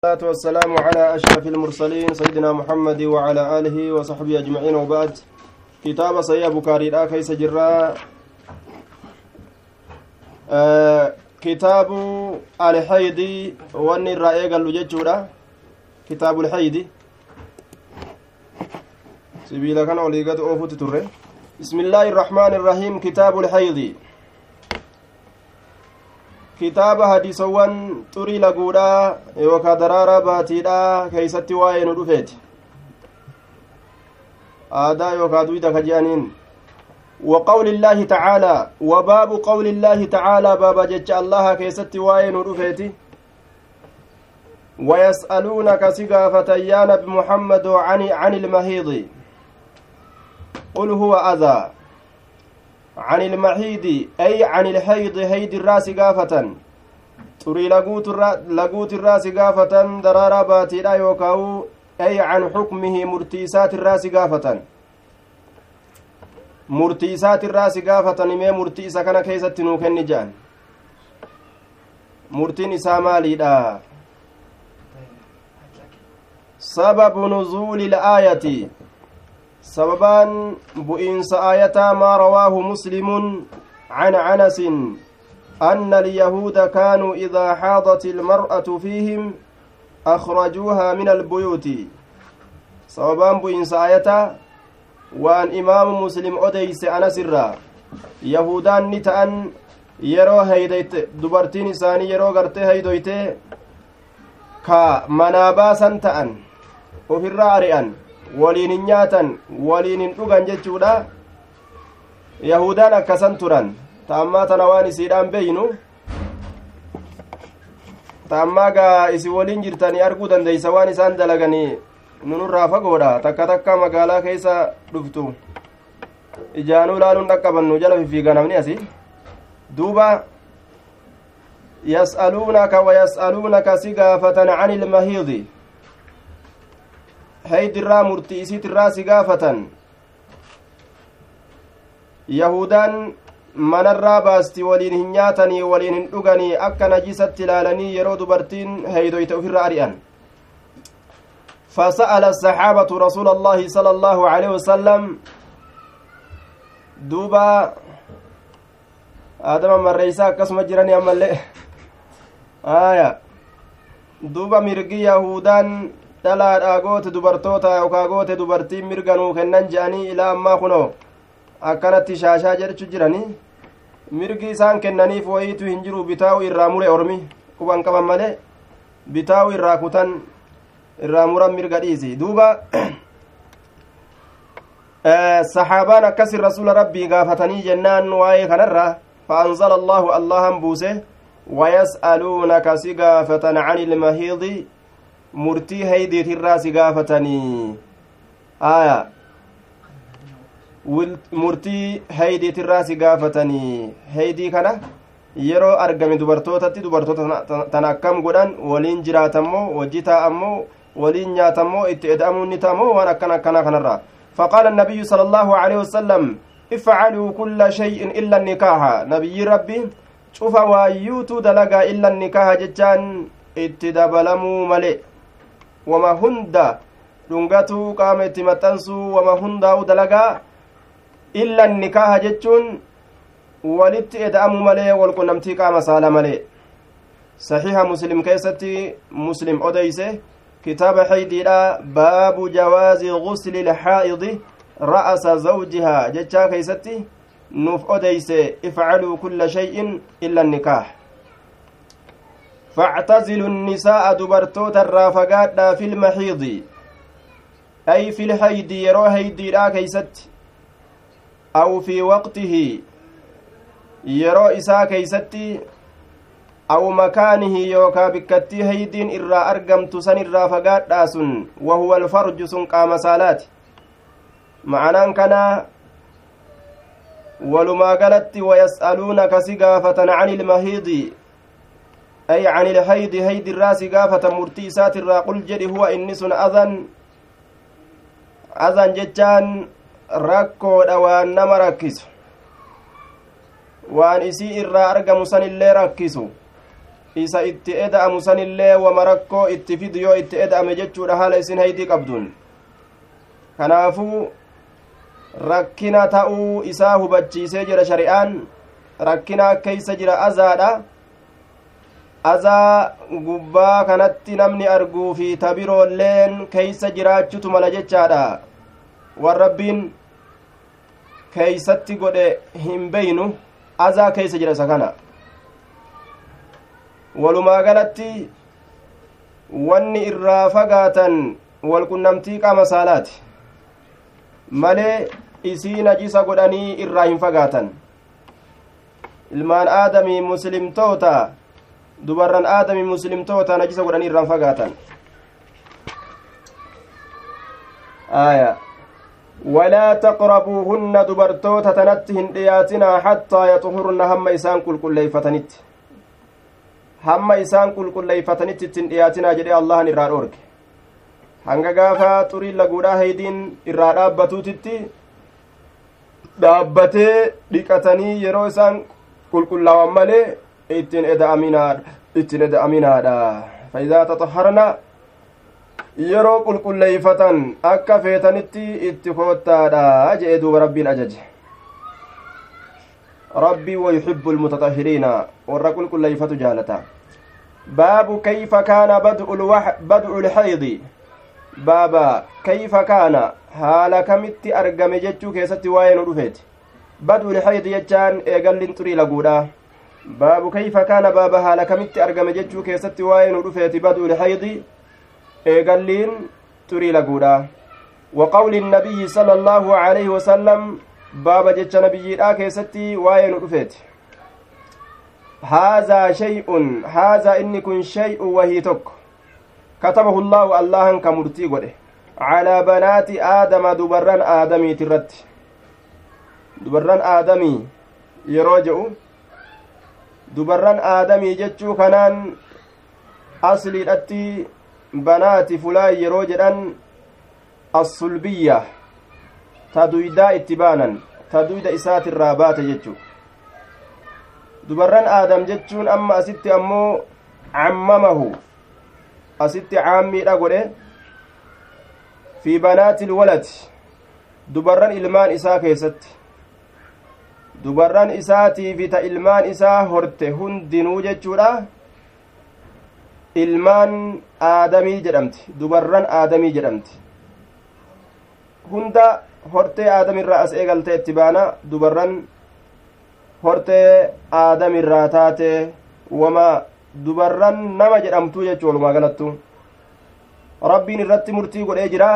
والصلاة والسلام على أشرف المرسلين سيدنا محمد وعلى آله وصحبه أجمعين وبعد كتاب صحيح بخاري كيس جرا كتاب الحيض وان الرأي قال له كتاب الحيض سبيلا كان وليقات أوفوت تره بسم الله الرحمن الرحيم كتاب الحيض kitaaba hadiisawwan xurii laguudha yookaan daraaraa baatiidha keeysatti waa'ee nu dhufeeti aadaa yookaan duwida ka je'aniin وقول الله تعالى وباب قول الله تعالى باب جج الله كيست واين رفيتي ويسألونك سقافة يا نبي محمد عن المحيض قل هو أذى عن المحيض أي عن الحيض هيد الراس قافة تري لقوت الراس قافة درارا باتي لا يوكاو أي عن حكمه مرتيسات الراس قافة مرتيسات الراس قافة نمي مرتيسة كان كيسة نوكن نجان مرتين سامالي لا سبب نزول الآية سببان بئنس آية ما رواه مسلم عن عنس أن اليهود كانوا إذا حاضت المرأة فيهم أخرجوها من البيوت سببان بئنس آية وأن إمام مسلم أديس أنس الرا يهودان نتأن يرو هيديت دبرتين ساني يرو غرتي هيدويت كمناباسا تأن وفي الرارئن waliin hin nyaatan waliin hin dhugan jechuudha yahudaan akkasan turan ta'ammaa tana waan isiidhaan beeynu ta'ammaa gaa isi waliin jirtanii arguu dandeeysa waan isaan dalaganii nunurraa fagoodha takka takka magaalaa keessa dhuftu ijaanuu laaluun dhaqqabannu jala fifiiga namni asi duuba yas'aluunaka si gaafatan ani ilmahiidi haydirraa murtii isiitirraa si gaafatan yahudaan manarraa baasti waliin hin nyaatanii waliin hin dhuganii akka najisatti ilaalanii yeroo dubartiin haydoyte ofirra ari'an فسأل الصحابة رسول الله صلى الله عليه وسلم دوبا آدم مريسا قسم جراني أمالي دوبا مرقي يهودان dhalaadhaa goote dubartoota yookaa goote dubartiin mirganuu kennan je'anii ilaa ammaa kunoo akkanatti shaashaa jedhachu jiranii mirgi isaan kennaniif wayiitu hin jiru bitaa'u irraa mure ormi quban qaban malee bitaa'u irraa kutan irraa muran mirga dhiisi duuba saxaabaan akkasin rasuula rabbii gaafatanii jennaan waa'ee kanarra fa'anzala allaahu allahan buuse wayas'aluunaka si gaafatan cani ilmahiidi murtii haydiitirraa si gaafatanii murtii haydiitirraa si gaafatanii haydii kana yeroo argame dubartootatti dubartoota tan akkam godhan waliin jiraatammoo wajji taa'ammoo waliin nyaatammoo itti eda'amuun ni ta'ammoo waan akkana kanarraa فقال النبي صلى الله عليه وسلم افعلوا كل شيء إلا النكاح نبي ربي شوف وايوتو دلقا إلا النكاح جتان اتدبلموا ملئ wama hunda dhungatuu qaama itti maxxansuu wama hundaa'u dalagaa illa nikaaha jechuun walitti eda'amu malee walqunnamtii qaama saala malee saxiiha muslim keessatti muslim odeyse kitaaba haydiidha baabu jawaazi gusli ilhaa'idi ra'asa zawjihaa jechaa keeysatti nuuf odeyse ifcaluu kulla shay'in illa nikaah فاعتزلوا النساء دبرتوت الرافقات في المحيض أي في الحيض يرو هيدي لا كيست أو في وقته يرو إسا كيست أو مكانه يوكا بكتي هيدين إرى أرقمت سن الرافقات داسن وهو الفرج سن قام سالات معنى كان ولما قالت ويسألونك سقافة عن المحيض أي عن الحيض هيد الراس قافة مرتيسات الرا قل جدي هو إنس أذن جتان ركو دوان نما ركس وان إسي إرا أرقم سن اللي ركسو isa itti eda'amu sanillee wama rakkoo itti fidu yoo itti eda'ame jechuudha haala isin haydii qabduun kanaafuu rakkina ta'uu isaa hubachiisee jira shari'aan rakkina keeysa jira azaadha azaa gubbaa kanatti namni arguu fi tabiroolleen keeysa jiraachutu mala jechaadha wan rabbiin keeysatti godhe hin beynu azaa keeysa jira isa kana walumaa galatti wanni irraa fagaatan walqunnamtii qaama saalaati malee isii najisa godhanii irraa hin fagaatan ilmaan aadamii muslimtoota dubarran aadamii muslimtoota najisa godhanii irraa hin fagaatan aya walaa taqrabuuhunna dubartoota tanatti hin dhiyaatinaa hattaa yaxhurna hamma isaan qulqulleeyfatanitti hamma isaan qulqulleeyfatanitti ittin dhiyaatinaa jedhee allahan irraa dhoorge hanga gaafa xurii laguudhaa heydiin irraa dhaabbatuutitti dhaabbatee dhiqatanii yeroo isaan qulqullaawan malee ittin eda'aminaadha faidaa taxaharna yeroo qulqulleeyfatan akka feetanitti itti koottaadha jedhe duuba rabbiin ajaje rabbii wayuhibbu lmutaxahiriina warra qulqulleeyfatu jaalata baabu kayfa kaana bad'u lxaydi baaba kayfa kaana haala kamitti argame jechuu keessatti waa'ee nu dhufeeti bad'u lxaydi jechaan eegallin xurii laguudha baabu kayfa kaana baaba haala kamitti argame jechuu keessatti waa'ee nu dhufeeti bad'u lxaydi eegalliin xurii laguudha وقول النبي صلى الله عليه وسلم بابا جتش نبييدhaa keessatti waa'ee nu dhufeeti هذا شيء هذا inni kun شيء wahii tokko كتبه الله اللهن كمرتي godhe على بنات آدم dubarran aadamiit irratti dubarran aadamii yeroo jedhu dubarran aadamii jechuu kanaan asliidhatti banaati fulaa yeroo jedhan as-sulbiyya taduydaa itti baanan taduyda isaatirraa baate jechuu dubarran aadam jechuun amma asitti ammoo cammamahu asitti caammiidha godhe fi banaatil walad dubarran ilmaan isaa keessatti dubarran isaatii fi ta ilmaan isaa horte hundinuu jechuudha ilmaan aadamii jedhamti dubarran aadamii jedhamti hunda hortee aadamirraa as eegaltee itti baana dubarran hortee aadamirraa taate wama dubarran nama jedhamtu jechuu walumaa galattu rabbiin irratti murtii godhee jira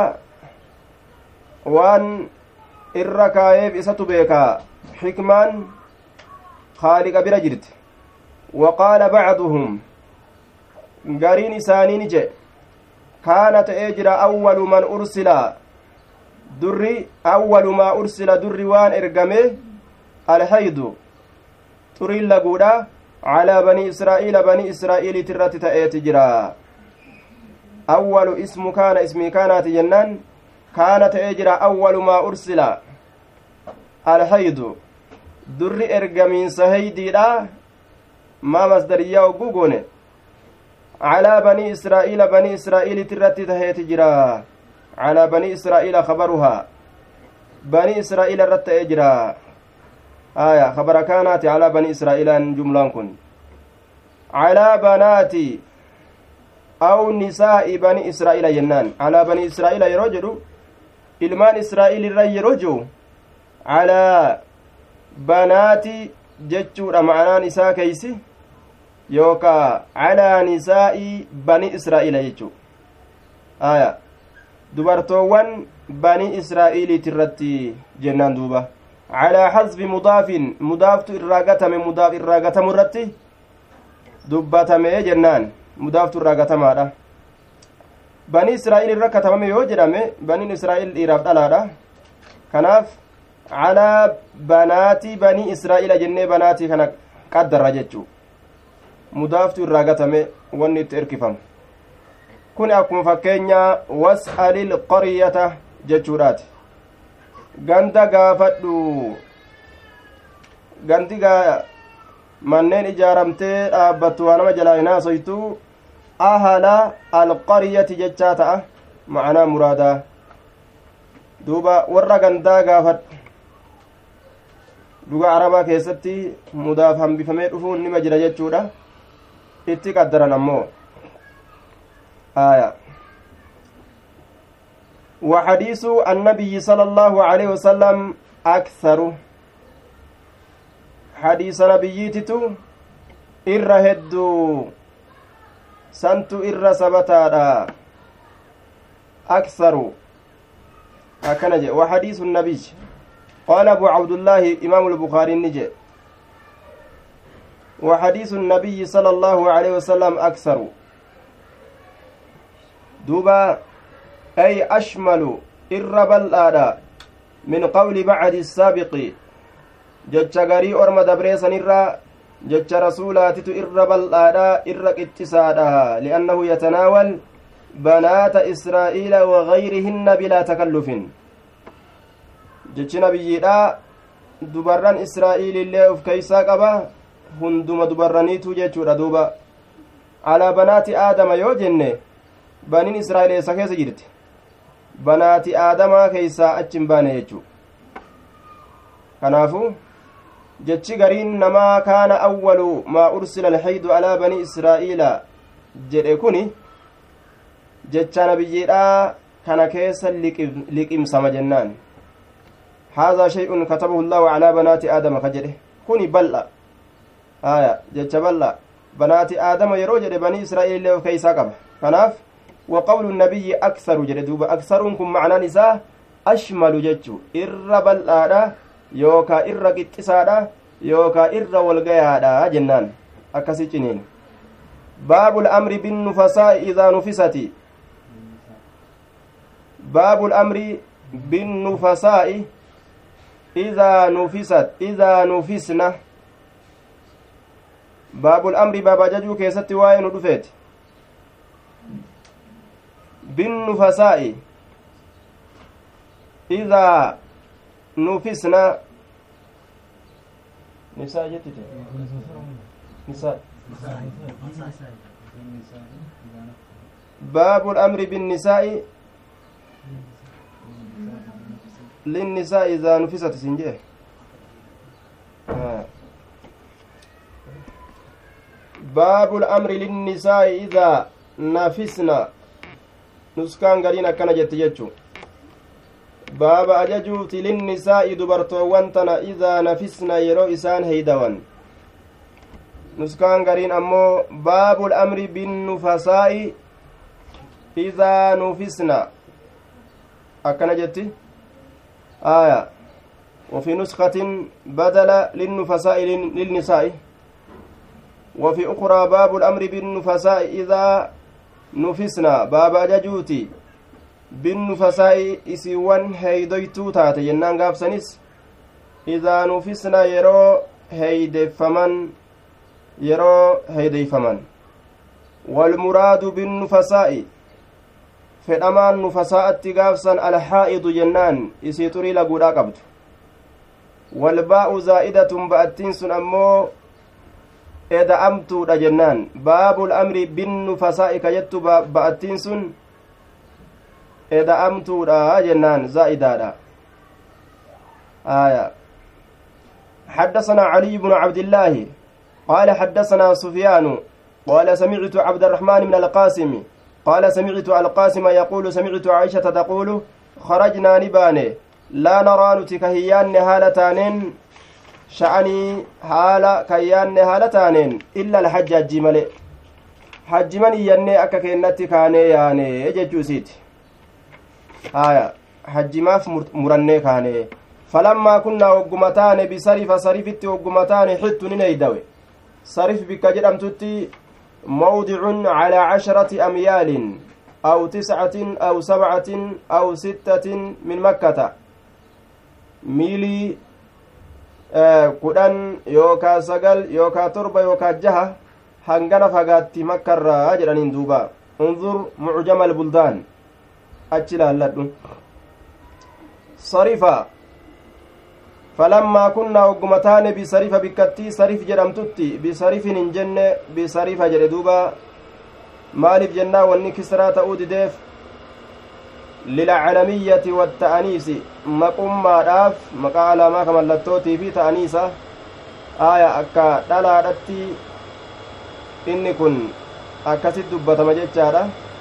waan irra kaayeef isatu beekaa xikmaan haaliqa bira jirti waqaala bacduhum gariin isaanii ni jedhe kaana ta'ee jira awwalu man ursila durri awwalu maa ursila durri waan ergame alhaydu xuriin laguudha calaa banii israa'iiliit irratti ta'eeti jira awwalu ismu kaana ismii kaanaati jennaan kaana ta'ee jira awwalu maa ursila alhaydu durri ergamiinsa heydiidha maa masdariyyaa ogguu goone calaa banii israa'iiliit irratti ta'eeti jira على بني إسرائيل خبرها بني إسرائيل رت إجرا آية خبر كانت على بني إسرائيل جملة كن على بنات أو نساء بني إسرائيل جنان على بني إسرائيل يرجل إلمان إسرائيل الري رجو على بنات جتشور معنا نساء كيسي يوكا على نساء بني إسرائيل جتشو آية dubartoowwan banii israa'iiliit irratti jennaan duuba calaa xasbi mudaafin mudaaftu irraa gatame mudaaf irraa gatamu irratti dubbatamee jennaan mudaaftu irraa gatamaadha banii israa'iil irra katabame yoo jedhame baniin israa'iil dhiiraaf dhalaadha kanaaf calaa banaati banii israa'iila jennee banaatii kana qaddarra jechuu mudaaftu irraa gatame wanni itti erkifamu kun akkuma fakkeenya was'alil qaryata jechuudhaati ganda gaafadhu gandi manneen ijaaramtee dhaabbattu waa nama jalaa hin haasoytu ahala alqaryati jechaa ta'a ma'anaa muraadaa duuba warra gandaa gaafadhu luga arabaa keessatti mudaaf hambifamee dhufuun nima jira jechuudha itti qaddaran ammoo aya وحديث النبي صلى الله عليه وسلم أكثر حديث نبيتتو إرهدو سنتو إر سبتادا أكثر أكنجي وحديث النبي قال أبو عبد الله إمام البخاري النجي وحديث النبي صلى الله عليه وسلم أكثر دوبا أي أشمل إربل آدا من قول بعد السابق جتش غري أرم دبريسا نرى جتش رسولاتت إربل آدا إرق اتسادا لأنه يتناول بنات إسرائيل وغيرهن بلا تكلف جتش نبيدا دبران إسرائيل اللي أفكيسا قبا هندم دبرانيتو جتش دوبا على بنات آدم يوجن بنين إسرائيل سكيس جرت banaati aadamaa keeysaa achin baane jechuu kanaafu jechi gariin namaa kaana awwalu maa ursila alhaydu alaa banii israa'iila jedhe kuni jecha nabiyyiidhaa kana keessa liqimsama jennaan haadhaa shay'un katabahu allahu alaa banaati aadama ka jedhe kuni bal'a aya jecha bal'a banaati aadama yeroo jedhe banii israa'iillee of keeysaa qaba kanaaf وقول النبي أكثر جلدوب أكثركم معنى نساء أشمل جتشو إر بلآدا يوكا إر قتسادا يوكا إر والقيادا جنان أكسي جنين باب الأمر بالنفساء إذا نفست باب الأمر بالنفساء إذا نفست إذا نفسنا باب الأمر بابا ججو كيست واين ودفت بالنفساء إذا نفسنا نساء جتت نساء باب الأمر بالنساء للنساء إذا نفست سنجه باب الأمر للنساء إذا نفسنا nuskaan gariin akkana jetti jechu baaba ajajuuti linnisaa'i dubartoowwan tana idaa nafisna yeroo isaan heydawan nuskaan gariin ammoo baabul amri binnufasaa'i idaa nufisna akkana jetti aya وفي نسخة بدل للنفساء للنساء وفي أخرى باب الأمر بالنفساء إذا nufisna baaba ajajuuti binnufasaa'i isiiwwan heeydoytuu taate jennaan gaafsanis idaa nufisna yeroo heeydeyfaman walmuraadu binnufasaa'i fedhamaan nufasaa'atti gaafsan alhaa'idu jennaan isii xurii laguudhaa qabdu walbaa'u zaa'idatun ba'attiin sun ammoo eda'amtuudha jennaan baabul amri binnufasaa'i ka jettu ba'attiin sun eda'amtuudha jennaan zaa'idaadha آية حدثنا علي بن عبد الله قال حدثنا سفيان قال سمعت عبد الرحمن من القاسم قال سمعت القاسم يقول سمعت عائشة تقول خرجنا نباني لا نرى نتكهيان هالتانين شأني هالا كيان هالتانين إلا الحج الجمل حج من يني أكا كينتي كاني يعني يجوسيت آية حج ما في مرني كاني فلما كنا وقمتان بصرف صرفت وقمتان حت نيدوي صرف بك جرمتتي موضع على 10 أميال أو 9 أو 7 أو 6 من مكة ميلي كدن يوكا سقل يوكا تربة يوكا جهة هنغنا فقاتي مكة الراجل دوبا انظر معجم البلدان أجل اللدن صرفا فلما كنا وقمتان بصريف بكتي صريف جرمتتي بصريف جنة بصريف جردوبا مالف جنة والنكسرى تؤود ديف للعلمية والتأنيس مقوم ماراف مقال ما كملتوتي في تأنيسة آية أكا دلالتي إني كن أكاسد دبت مججارة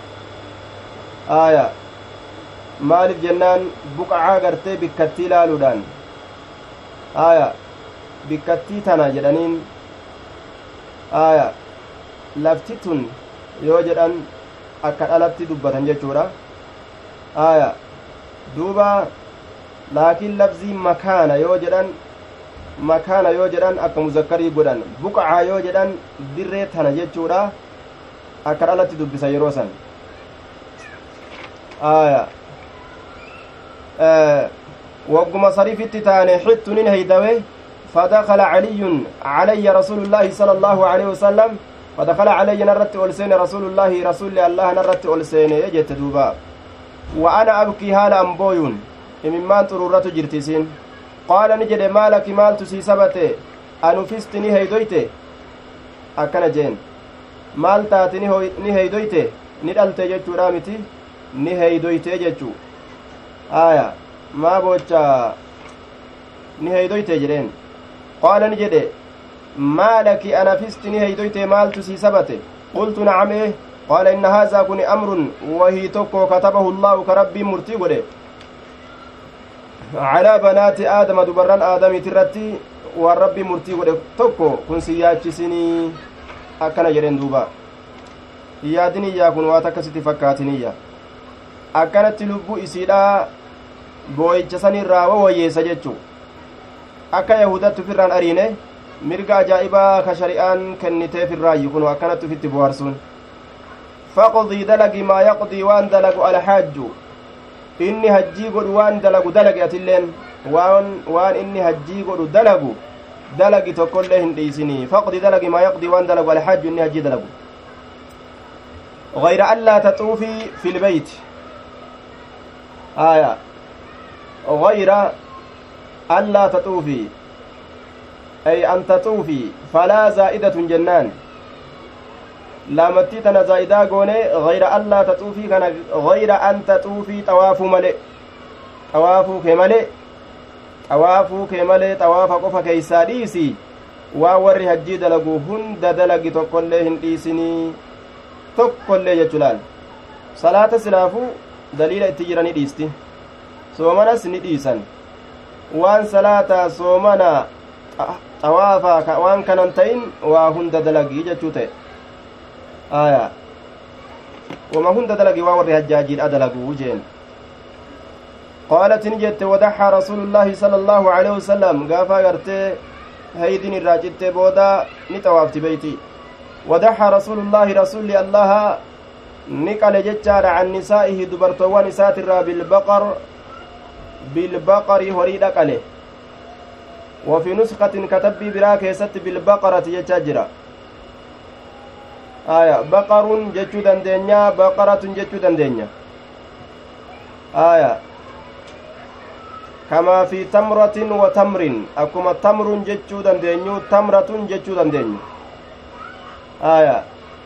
آية مالف جنان بقعا غرتي بكتي لالودان آية بكتي تنا جدانين آية لفتتن يوجدان أكا دلالتي دبتن ججورة آية دوبا لكن لفظي مكان يوجدان أكا مذكري قدان بقعا يوجدان دري تنا ججورة أكا دلالتي دبسا يروسان آية وقم صريفت تاني حتن هيدوي فدخل علي رسول الله صلى الله عليه وسلم فدخل علي نرت ألسين رسول الله نرت ألسين يجت دوبا وأنا أبكي هالا أمبويون إممان طرورة جرتسين قال نجد مالك مال تسي سبته أنفستني هيدويته أكنا جين مال تاتني هيدويته ندلت جتو رامتي نهيدويته جتو آية ما بوچا نهيدويته جرين قال نجد مالك أنا فست نهيدويته مال تسي سبته قلت نعم إيه قال إن هذا كن أمر وهي توكو كتبه الله كربي مرتي قده على بنات آدم دبران آدم ترتي والربي مرتي قده توكو كن سياتي سني أكنا جرين دوبا yaadini yaa kun waa takka sitti fakkaatiniyya akkanatti lubbuu isiidhaa boo'icha sanirraa wawayyeessa jechuu akka yahudattu firraan ariine mirga ajaa'ibaa ka shari'aan kenniteef irraayyu kun akkanatti ufitti boharsuun faqdii dalagi maa yaqdii waan dalagu alhaajju inni hajjii godhu waan dalagu dalagi atilleen waan inni hajjii godhu dalagi tokkollee hin dhiisinii faqdii dalagi maa yaqdii waan dalagu alhaajju inni hajjii dalagu غير ألا تطوفي في البيت آية غير ألا تطوفي أي أن تطوفي فلا زائدة جنان لامتي تنا زائدة قوني غير ألا تطوفي كان غير أن تطوفي طواف ملئ طواف كملئ طواف قف كيساديسي ووري هجي دلقو هند دلقي تقول لهن إيسني tokkollee jechuudhaan salaata silaafuu daliila itti jiranii dhiisti soomanas ni dhiisan waan salaataa soomana xawaafaa waan kanan ta'in waa hunda dalagii jechuu ta'e aayaa wama hunda dalagii waa warri hajjaajiidha dalaguu jeen qaalat ni jette wadaxa rasuulullaahi sala allaahu aleyhi wasalam gaafa gartee haydin irraa citte booda ni xawaafti beeyti ودحى رسول الله نقل ججار عن نسائه دبرتوان ساتر بالبقر هريد قله وفي نسخة كتب براك يست بالبقرة يجاجرا آية بقر ججو دندنيا بقرة ججو دندنيا آية كما في تمرة وتمر أكما تمر ججو دندنيو تمرة ججو دندنيو آية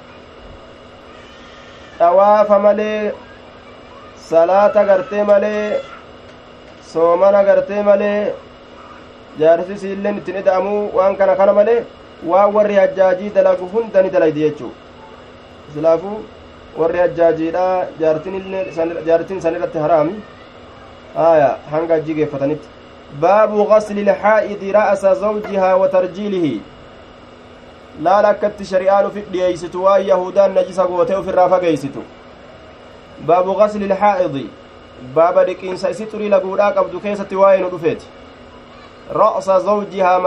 طواف ملي صلاة غرتي ملي صومنا غرتي ملي جارسي سيلين تندامو وان كان ملي ووري حجاجي دلغو هندني دلغدي يچو سلافو وري حجاجي دا جارتين سنرت حرامي آية هنگا جيگه فتنت باب غسل الحائض رأس زوجها وترجيله لا لكت شريان في دييستو وان يهودان نجس غوتو في الرافا غيستو باب غسل الحائض باب دكين سيستري لغودا قبدو كيستي واين دفيت رأس زوجها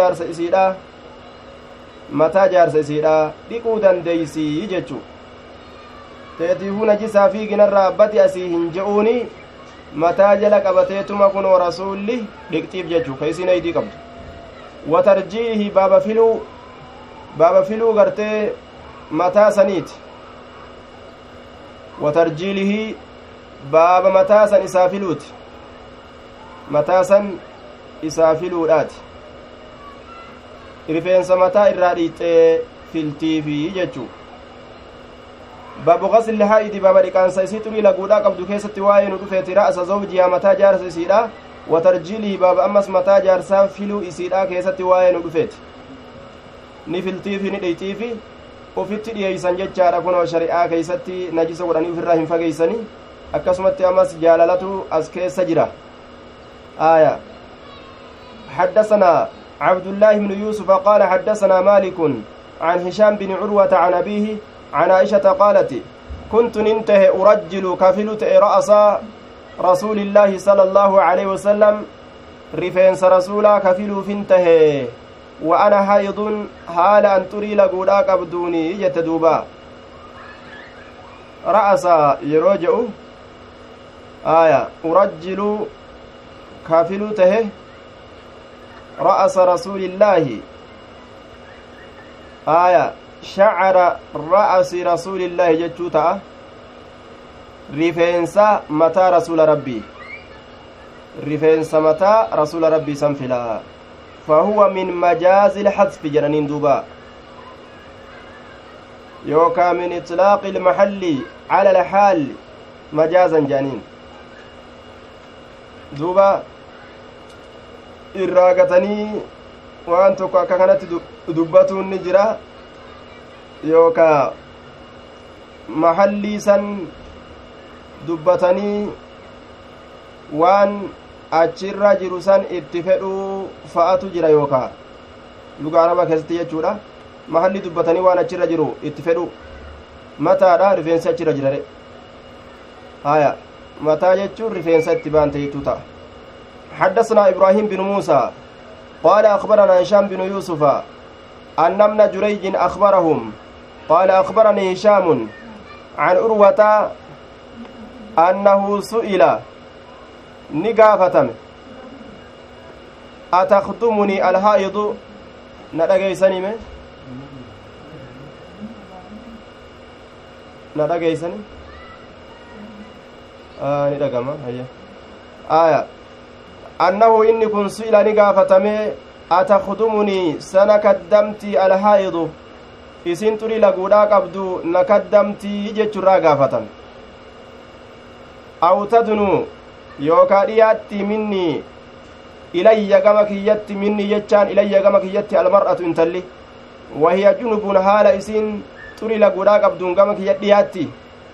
متى جارس سيدا ديكو دنديسي يجچو تيتيفو نجسا في جنر باتي اسيهن جؤوني متى جل قبتيتما كن ورسولي ديكتيف جچو كيسين ايدي قبد وترجيه باب فيلو غرتي متى سنيت وترجيله باب متى سن اسافلوت متى سن isaa filuudhaati rifeensa mataa irraa dhiixee filtiifi jechuu baabu ghasli haa'idi baaba dhiqaansa isii xurii laguudhaa qabdu keessatti waa'ee nu dhufeeti ra'asa zawjihaa mataa jaarsa isiidha watarjiilihi baaba ammas mataa jaarsaa filuu isiidha keessatti waa'ee nu dhufeeti ni filtiifi ni dhiixtiifi ufitti dhiyeeysan jechaadha kunoo shari'aa keeysatti najisa godhanii ufirraa hin fageeysanii akkasumatti ammas jaalalatu as keessa jira آية حدثنا عبد الله بن يوسف قال حدثنا مالك عن هشام بن عروة عن أبيه عن عائشة قالت كنت ننتهي أرجل كفلت رأس رسول الله صلى الله عليه وسلم رفينس رسولا كفل فانتهي وأنا حيض حال أن تري لقولاك أبدوني يتدوبا رأس يروجع آية أرجل كافلو تهي رأس رسول الله آية شعر رأس رسول الله جتوتا رفينسا متى رسول ربي رفينسا متى رسول ربي سنفلا فهو من مجاز الحذف جنانين دوبا يوكا من إطلاق المحل على الحال مجازا جانين دوبا irraa gatanii waan tokko akka kanatti dubbatuun ni jira yookaa mahallii san dubbatanii waan achirra jiru san itti fedhuu fa'atu jira yookaa lugaa arabaa keessatti jechuudha mahallii dubbatanii waan achirra jiru itti fedhuu mataadha rifeensa achirra jirare haya mataa jechuun rifeensa itti baante jechuu ta'a حدثنا إبراهيم بن موسى قال أخبرنا هشام بن يوسف أن ابن جريج أخبرهم قال أخبرني هشام عن عروة أنه سئل نقافة أتخدمني الحائض ندقيسني من ندقيسني ندقما هيا آية أنه إني كن سئل نقافتمي أتخدمني سنكدمتي الحائض إسين تري لقودا قبدو نكدمتي جتشرا قافتم أو تدنو يوكا دياتي مني إلي قمك يتي مني يتشان إلي قمك يتي المرأة انتلي وهي جنب حال إسين تري لقودا قبدو قمك يتياتي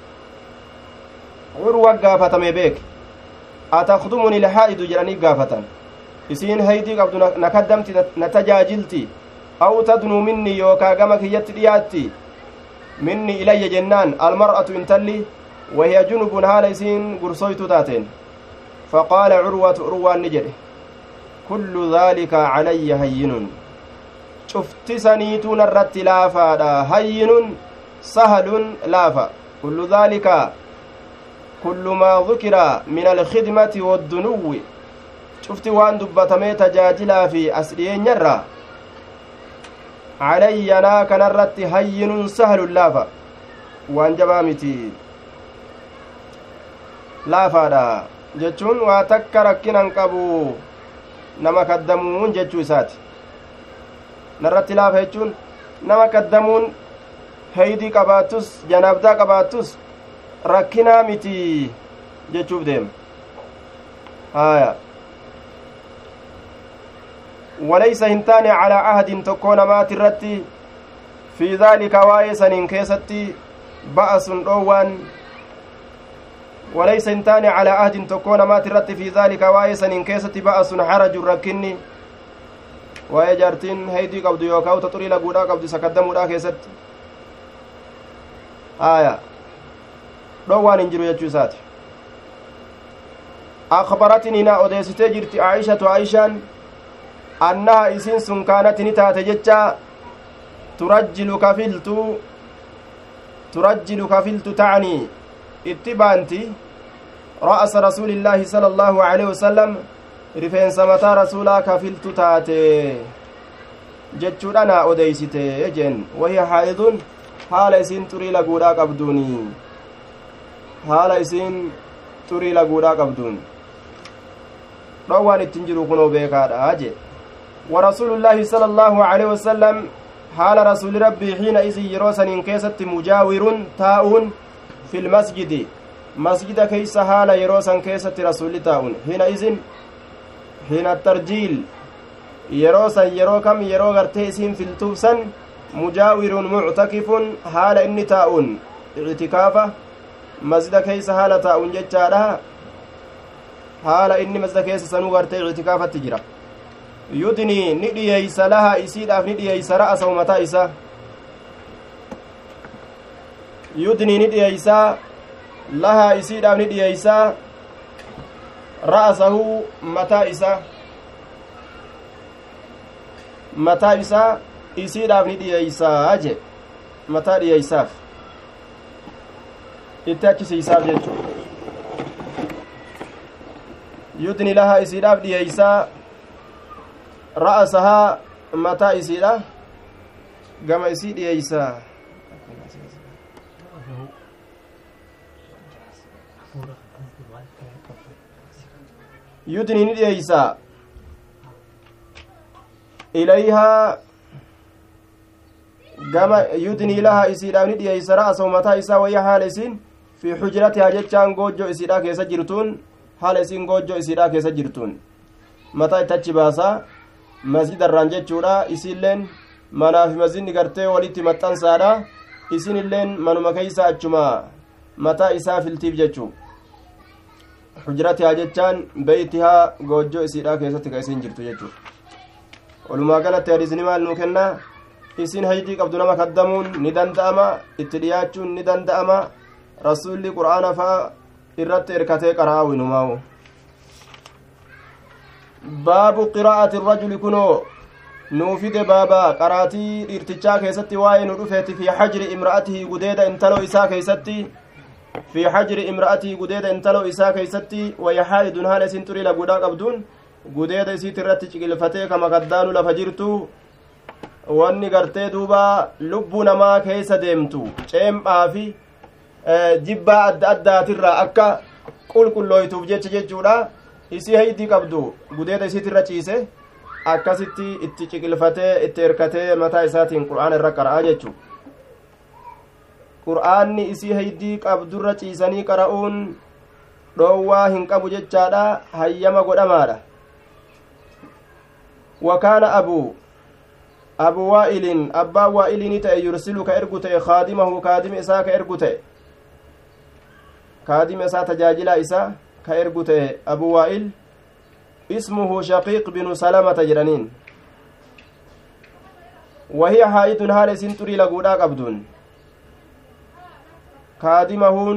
عروة قافتمي بيك أتخدمني الحائض جراني قافة إسين هيدي قبض نكدمت نتجاجلتي أو تدنو مني يوكا قمك يتدياتي مني إلي جنان المرأة انتلي وهي جنب هال إسين قرصيت تاتين فقال عروة نجري كل ذلك علي هين شفت سنيتون الرت لافا هين سهل لافا كل ذلك كل ما ذكر من الخدمة والدنو شفت وان دبتمي تجاجلا في أسرين يرى علي أنا كنرت هين سهل لافا وان جبامتي لافا دا جتشون واتكر كنان قبو نما قدمون جتشو ساتي نرت لافا جتشون نما قدمون هيدي قباتوس جنابدا قباتوس rakkinaa miti jechuuf deema haya walaysa hin taane calaa ahadin tokkoo namaati irratti fi dhaalika waa'ee saniin keessatti ba'asun dhoowwaan walaysa hin taane calaa ahadin tokkoo namaati irratti fi dhaalika waa'ee saniin keessatti ba'asun harajun rakkinni waa'ee jaartiin heydii qabdu yookaa uta xurii laguudhaa qabdu isa kaddamuudhaa keessatti haya dhoowwaan hin jiru jechuu isaati akhbaratni na odeessitee jirti aishatu aishaan annaha isiin sun kaanati ni taate jecha turajjilu kafiltu ta'anii itti baanti ra'asa rasuulillaahi sala allaahu aleyhi wasalam rifeensa mataa rasuulaa kafiltu taate jechuudha naa odeeysite jeen wahiya haa'idun haala isiin xurii laguudhaa qabduuni haala isiin xurii laguudhaa qabduun dhowwaan ittiin jiru kunoo beekaadha jee ورسول الله صلى الله عليه وسلم حال رسول ربي حين إذ يروسن كيست مجاور تاؤن في المسجد مسجد كيس حال يروسن كيست رسول تاؤن حين إذن حين الترجيل يروسن يروكم يرو غرتيسين في التوسن مجاور معتكف حال إني تاؤن اعتكافة مسجد كيس حال تاؤن جتشارها حال إني مسجد كيس سنو غرتي اعتكافة تجرى yudnii ni dhiyeeysa lahaa isiidhaaf ni dhiyeeysa ra'asahu mataa isa yudnii ni dhiyeeysa lahaa isiidhaaf ni dhiyeeysa ra'asahu mataa isa isiidhaaf ni dhiyeeysaa je mataa dhiyeeysaaf itti achisiisaaf jechuu yudnii lahaa isiidhaaf dhiyeeysaa ra'asahaa mataa isiidha gama isii dhiyeeysa yudnii ni dhiyeeysa ilayhaa gama yudnii lahaa isiidhaaf ni dhiyeeysa ra'asahu mataa isaa wayya haala isiin fi xujratihaa jechaan goojjoo isiidhaa keessa jirtuun haala isiin goojjoo isiidhaa keessa jirtuun mataa itti achi baasaa masjida irraan jechuudha isiilleen manaa fi masjidni gartee walitti maxxansaadha isinilleen manuma keeysa achuma mataa isaa filtiif jechuu xujratihaa jechaan beeytihaa goojjoo isiidhaa keessatti ka isin jirtu jechuu walumaa galatti hadiisni maal nuu kenna isin haydii qabdu nama kaddamuun ni danda'ama itti dhiyaachuun ni danda'ama rasuulli qur'aana fa'a irratti erkatee qara'aa winumaa'u باب قراءة الرجل كنو نوفد بابا قراتي ارتجا كيستي واين رفت في حجر امرأته قديدة انتلو إسا كيستي في حجر امرأته قديدة انتلو إسا كيستي ويحايد هالة سنتري لقدا قبدون قديدة إسي ترتج الفتي كما قدانو لفجرتو واني قرتي دوبا لبو نما كيس ديمتو شيم آفي جبا أدى ترى أكا كل لويتو بجيتش جيتشولا isii haydii qabdu gudeeda isiit irra ciise akkasitti itti ciqilfatee itti erkatee mataa isaatiin qur'aana irra qara'aa jechuu qur'aanni isii haydii qabdurra ciisanii qara'uun dhoowwaa hin qabu jechaadha hayyama godhamaadha wakaana abu waa'ilin abbaa waa'ilini ta'e yursilu ka ergu ta'e kaadimahu kaadima isaa ka ergu ta'e kaadima isaa tajaajilaa isaa ka ergu ta'e abu waa'il ismuhu shaqiiq binu salamata jedhaniin wahiya haa'idun haala isin xurii laguudhaa qabduun kaadimahuun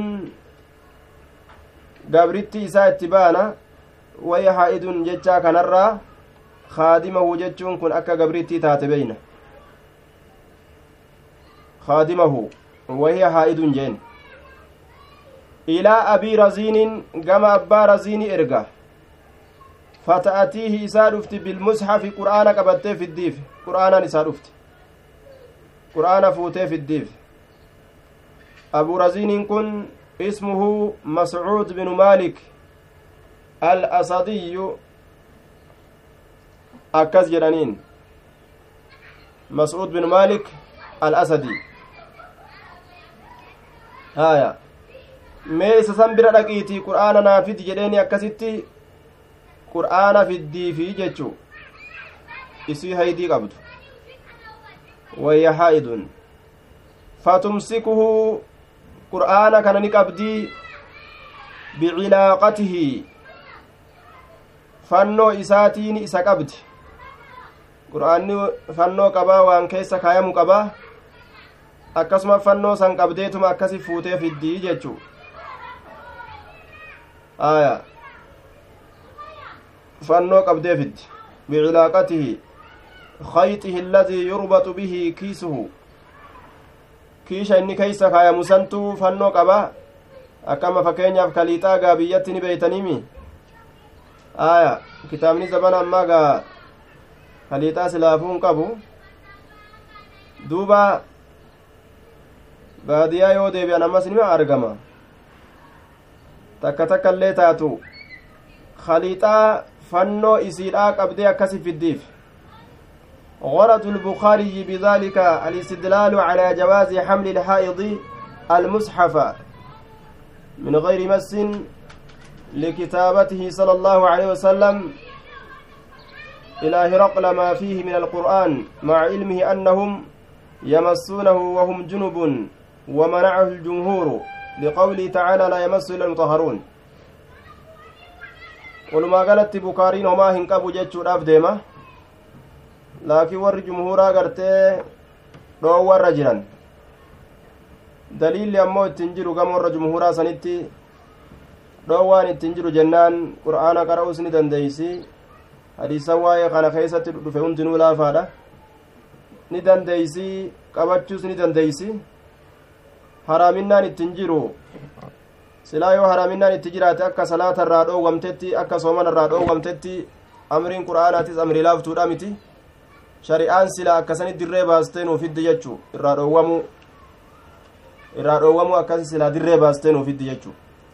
gabritti isaa itti baana wahiya haa'idun jechaa kanarraa kaadimahu jechuun kun akka gabrittii taate beyna kaadimahu wahiya haa'idun jeen ilaa abii raziinin gama abbaa raziini erga fata'atiihi isaa dhufti bilmushafi qur'aana qabattee fiddiif qur'aanaan isaa dhufti qur'aana fuutee fiddiif abuu raziiniin kun ismuhu mascuud binu maalik al asadiyyu akkas jedhaniin mascuud binu maalik al asadi haya mee isa san bira dhaqiitii qur'aana naa fidi jedheeni akkasitti qur'aana fiddiifi jechuu isii haydii qabdu wayya haa'idun fatumsikuhu qur'aana kana ni qabdii bicilaaqatihi fannoo isaatiin isa qabdi qur'aanni fannoo qabaa waan keessa kaayamu qabaa akkasuma fannoo san qabdeetuma akkasi fuutee fiddii jechuu aya fannoo qabdee fiddi bicilaaqatihi khayxihi alladii yurbatu bihi kiisuhu kiisha inni keeysa kaayamu santuu fannoo qaba akkama fakkeenyaaf kaliixaa gaa biyyatti ni beeytaniimi aya kitaabni zabana ammaa gaa kaliixaa silaafuun qabu duuba baadiyaa yoo deebi'an ammas nima argama takka takka illee taatu khaliixaa fannoo isiidhaa qabdee akkasi fiddiif غرض البخاري بذلك الاستدلال على جواز حمل الحائض المصحف من غير مس لكتابته صلى الله عليه وسلم إلى هرقل ما فيه من القرآن مع علمه أنهم يمسونه وهم جنب ومنعه الجمهور لقوله تعالى لا يمس إلا المطهرون ولما قالت بكارين وما هنقبوا جتشو الأبديمة لكن ور جمهورا قرتي دو رجلا دليل أمو التنجر قام ور جمهورا سنتي دوان التنجر جنان قرآن قرأوا سندن ديسي حديثا واي قال خيسة دفعون جنو لا فادا ندن ديسي قبتشوس ندن ديسي حرامنان التنجرو سلايو حرامنان التجرات أكا صلاة الرادو ومتتي أكا صومان الرادو ومتتي أمرين قرآناتيس أمري لافتو دامتي shari'aan sila akkasani dirree baastee nuuf hiddi jechuu irraa dhoowwamu akkasi sila dirree baastee nuuf hiddi jechuu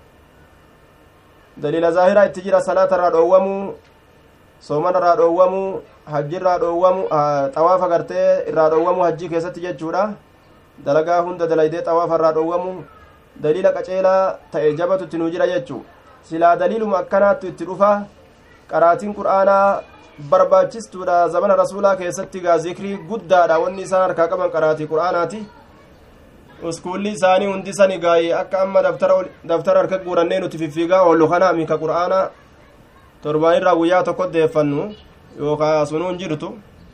daliila zaahiraa itti jira salaata irraa dhoowwamu sooman irraa dhoowwamu hajji irraa dhoowwamu xawaafa gartee irraa dhoowwamu hajjii keessatti jechuudha dalagaa hunda dalaydee xawaafa irraa dhoowwamu daliila qaceelaa ta'e jabatu itti nuu jira jechuu silaa daliiluma akkanaattu itti dhufa qaraatiin qur'aanaa barbaachistuudha zamana rasuulaa keessatti gaa zikrii guddaadha wanni isaan harkaa qaban qaraatii qur'aanaati uskuulli isaanii hundi sani gaayee akka amma daftara harka guurannee nuti fiffiigaa oollu kana mika qur'aana torbaanirraa guyyaa tokko deeffannu yookaan sunuun jirtu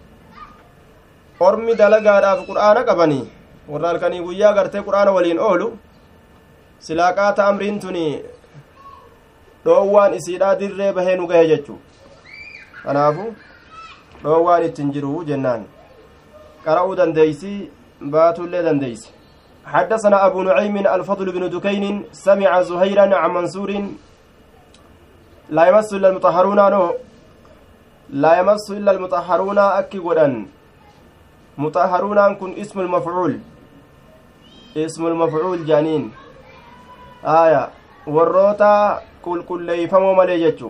ormi dalagaadhaaf qur'aana qabanii warra halkanii guyyaa gartee qur'aana waliin oolu silaaqaata amriin tuni dhoowwaan isiidhaa dirree bahee nu gahe jechuu kanaafu dhoowwaan ittiin jiru jennaan qara'uu dandeeysi baatullee dandeeysi حدثنا أبو نعيم الفضل بن دكين سمع زهيرا عن منصور لا يمس إلا المطهرون لا يمس إلا المطهرون أكي قدن مطهرون كن اسم المفعول اسم المفعول جانين آية والروتا كل يفهموا مليجتشو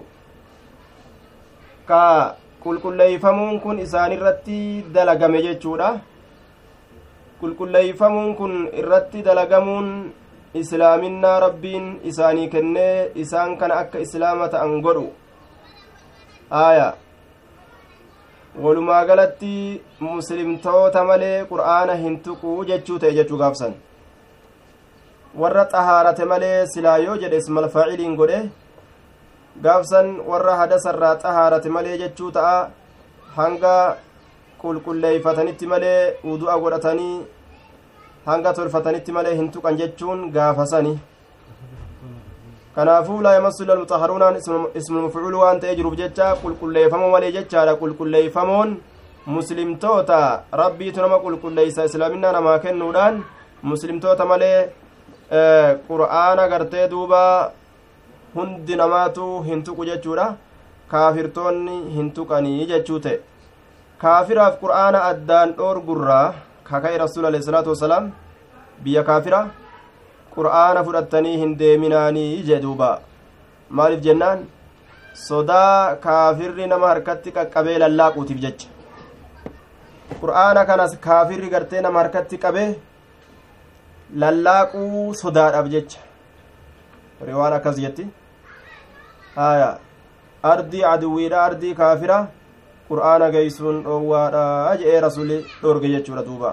ka qulqulleeyfamuun kun isaan irratti dalagame jechuudha qulqulleeyfamuun kun irratti dalagamuun islaaminaa rabbiin isaanii kennee isaan kana akka islaama ta'an godhu aya walumaa galatti muslimtoota malee qur'aana hin tuquu jechuu ta'e jechuu gaafsan warra xahaarate malee silaa yoo jedhe ismal faa'iliin godhe gaafsan warra hadasarraa xahaarate malee jechuu ta'a hanga qulqulleeyfatanitti malee wudu'a godhatanii hanga tolfatanitti malee hin tuqan jechuun gaafasani kanaafuu laa yamassu illal mutahharuunaan ismul mafcuul waan ta'ee jiruuf jecha qulqulleeyfamuu malee jechaadha qulqulleeyfamoon muslimtoota rabbiitu nama qulqulleeysa islaaminaa namaa kennuudhaan muslimtoota malee qur'aana gartee duuba hundi namaatu hin tuqu jechuudha kaafirtoonni hin tuqanii jechuu ta'e kaafiraaf qur'aana addaan dhoorgurraa kaka'e rasuul alayhi salaatu wasalaam biyya kaafira qur'aana fudhattanii hin deeminaanii jee duuba maaliif jennaan sodaa kaafirri nama harkatti qaqqabee lallaaquutiif jecha qur'aana kanas kaafirri gartee nama harkatti qabee lallaaquu sodaadhaaf jecha riwaan akkas jetti haya ardii aduwwiidha ardii kaafira qur'aana geeysuun dhoowwaadha jedhee rasuli dhoorge jechuudha duuba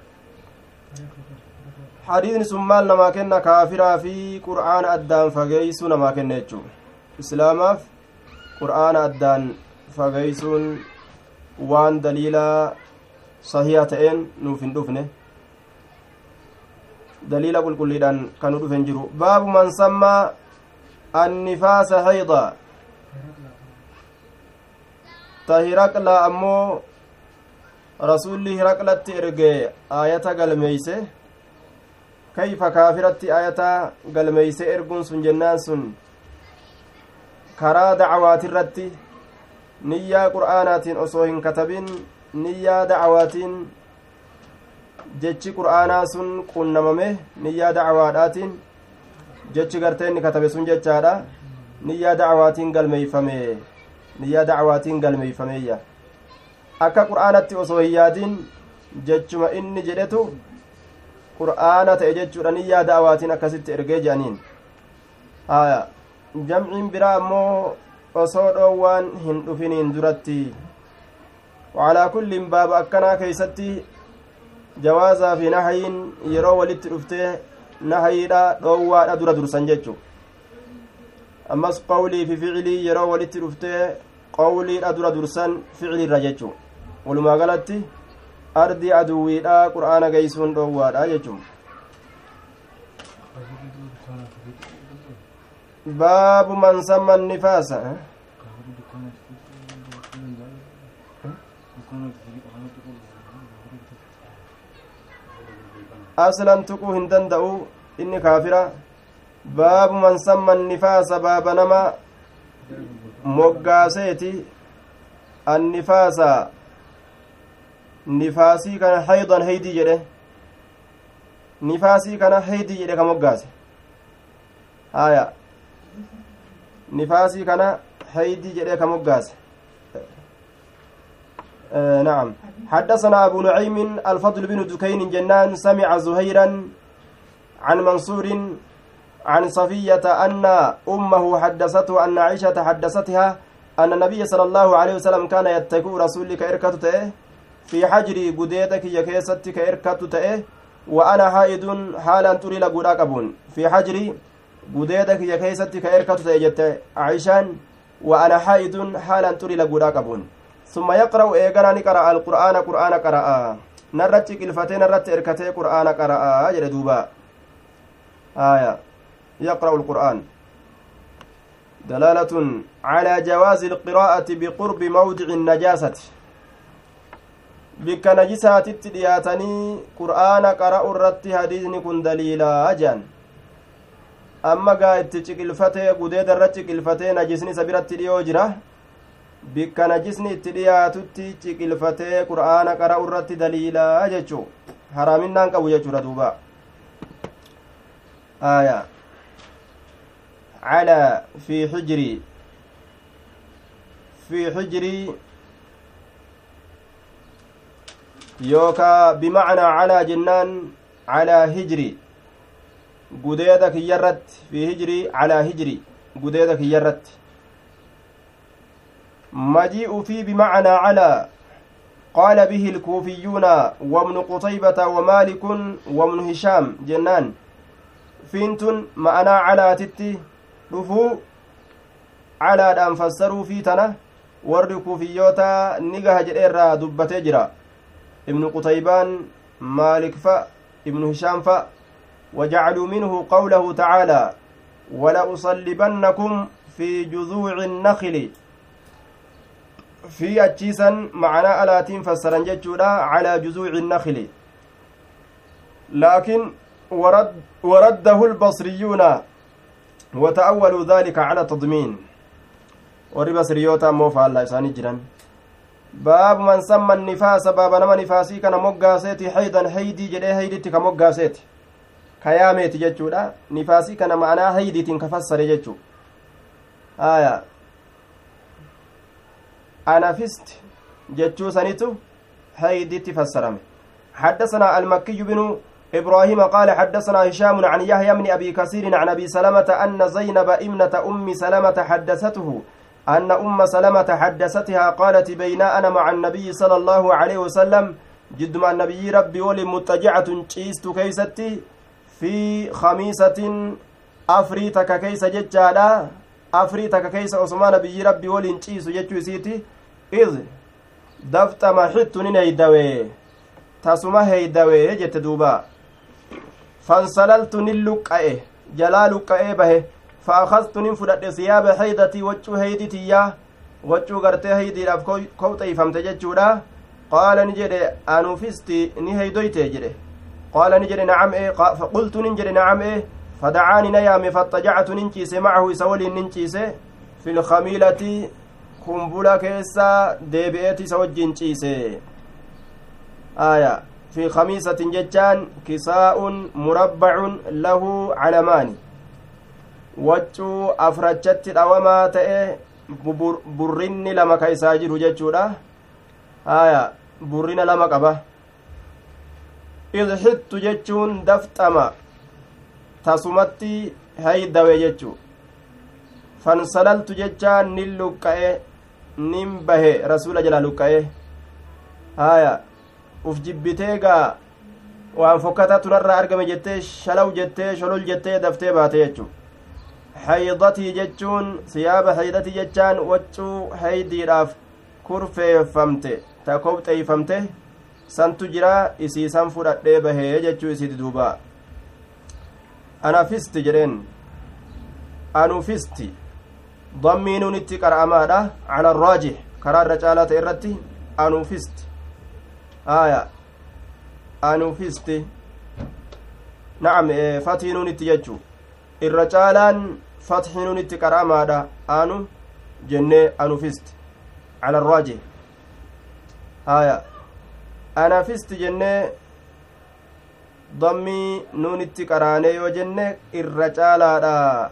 hadiisni sun maal namaa kenna kaafiraa fi qur'aana addaan fageeysuu namaa kenna jechuu islaamaaf qur'aana addaan fageeysuun waan daliilaa sahiha ta'een nuuf hin dhufne daliila qulqulliidhaan kan nu dhufe hin jiru baabu man sammaa annifaasa hayda ta hiraqlaa ammoo rasulli hiraqlatti erge aayata galmeeyse kayfa kaafiratti aayata galmeeyse erguun sun jennaan sun karaa dacwaatirratti niyyaa qur'aanaatiin osoo hin katabin niyyaa dacwaatiin jechi qur'aanaa sun qunnamame niyyaa dacwaadhaatiin jechi gartee inni katabe sun jechaadha niyyaa dacwaatiin galmeeyfame niyyaa dacwaatiin galmeeyfameeyya akka qur'aanatti osoo hin yaadin jechuma inni jedhetu qur'aana ta'e jechuudha niyyaa da'awaatiin akkasitti ergee jedhaniin haya jamciin biraa ammoo osoo dhoowwaan hin dhufiniin duratti waalaa kulliin baaba akkanaa keeysatti jawaazaa fi nahayiin yeroo walitti dhuftee nahayiidha dhoowwaadha dura dursan jechu ammas qawlii fi ficilii yeroo walitti dhuftee qawliidha dura dursan ficilirra jechu walumaa galatti ardi aduwwiidha qur'aana geeysuun dhoowwaadha jechuun baabu man samma nifaasa aslan tuquu hin danda'u inni kaafira baabu man samma nifaasa baaba nama moggaaseeti annifaasa nifaasii kana haydan haydii jedhe nifaasii kana haydii jedhe ka moggaase haya nifaasii kana haydii jedhe ka moggaase نعم حدثنا أبو نعيم الفضل بن دكين جنان سمع زهيرا عن منصور عن صفية أن أمه حدثته أن عائشة حدثتها أن النبي صلى الله عليه وسلم كان يتكو رسولك إركته في حجري قديتك يكيستك إركته وأنا حائد حالا تري لقراقبون في حجري قديتك يكيستك إركته جت عائشان وأنا حائد حالا تري لقراقبون ثم يقرأ إيقنا نقرأ القرآن قرآن قرأ نرتك الفتين نرت إركته قرآن قرأ جلدوبا آية يقرأ القرآن دلالة على جواز القراءة بقرب موضع النجاسة بك نجسات التدياتني قرآن قرأ الرت حديثني كن دليلا أجان أما قاعد تشكل فتي قديد الرتك الفتي نجسني سبيرت اليوجرة بك نجسني التدياتي تشكل فتي قرآن قرأ الرت دليلا أجتشو حرامنا نكو يجو ردوبا آية على في حجري يوكا بمعنى على جنان على هجري قديدك يرت في هجري على هجري قديدك يرت مجيء في بمعنى على قال به الكوفيون وابن قتيبة ومالك وابن هشام جنان فينتن معنا على تتي رفو على دام فسروا في تنا ورد كوفيوتا نيغا جريرا دبته جرا ابن قتيبان مالك ابن هشام وجعلوا منه قوله تعالى ولأصلبنكم في جذوع النخل في أجيسا معنا آلاتين فسرن ججودا على جذوع النخل لكن ورده البصريون وتأولوا ذلك على تضمين والبصريوتا موفى الله إساني جران باب من سمى النفاس باب نما نفاسي كان مقاسيتي حيدا حيدي جدي حيدتي كمقاسيتي كياميتي ججودا نفاسي كان معنا حيدي كفسر ججو آية أنا فست ججو سنتو حيدي تفسرم حدثنا المكي بن إبراهيم قال حدثنا هشام عن يحيى بن أبي كثير عن أبي سلمة أن زينب ابنة أم سلمة حدثته أن أم سلمة حدثتها قالت بين أنا مع النبي صلى الله عليه وسلم جد مع النبي ربي ولي متجعة تشيست كيستي في خميسة أفريتك كيس ججالا أفريتك كيس عثمان نبي ربي ولي تشيس ججو سيتي إذ دفت ما حت نيدوي تاسما هيدوي جت دوبا فانسللت نلقئه جلالقئه به فأخذت نفرد ثياب حيدتي وجه هيدتي يا وجه غرتي هيدي راف كوتي فهمت ججودا قال نجد انفستي ني هيدويتي جده قال نجد نعم ايه فقلت نجد نعم ايه فدعاني نيام فاتجعت ننجيس معه سولي ننجيس في الخميلة قنبلة كيسا ديبئتي سوجين جيسي آية في خميسة ججان كساء مربع له علمان وجو أفرجت الأوما تأه burrinni lama ka isaa jiru jechuudha haya burrina lama qaba idhittu jechuun dafxama tasumatti haydawe jechuu fansalaltu jechaan nin luqqa'e nin bahe rasuula jala luqqa'e haya uf jibbitee gaa waan fokkata tunarraa argame jettee shalaw jettee sholol jettee daftee baate jechuu haydatii jechuun siyaaba haydatii jechaan waccuu haydiidhaaf kurfeeffamte ta kobxeeyfamte santu jira isiisan fudhadhee bahee jechuu isiti duuba anafisti jedheen anufisti dammiinuun itti qara'amaadha cala arraajih karaa irra caalaa ta'e irratti anufisti aya anufisti na'am fatiinuun itti jechuu irra caalaan fathiinuun itti qara'amaadha anu jennee anufisti cala arraajih aya anafisti jennee dammii nuun itti qaraane yoo jenne irra caalaadha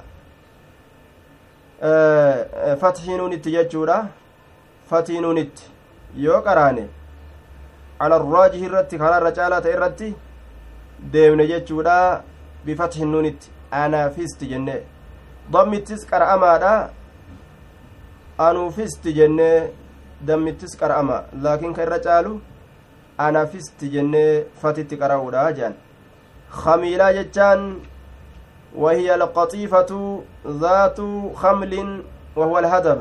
fathii nuun itti jechuudha fatii nuun itti yoo qaraane ala arraajihi irratti karaa irra caalaa ta'e irratti deemne jechuudha bifathin nuun itti anafisti jenne dammittis qara'amaadha anufisti jenne dammittis qara'ama laakiin ka irra caalu anafisti jennee fatitti qara'uudha jedhan khamiilaa jechaan وهي القطيفة ذات خمل وهو الهدب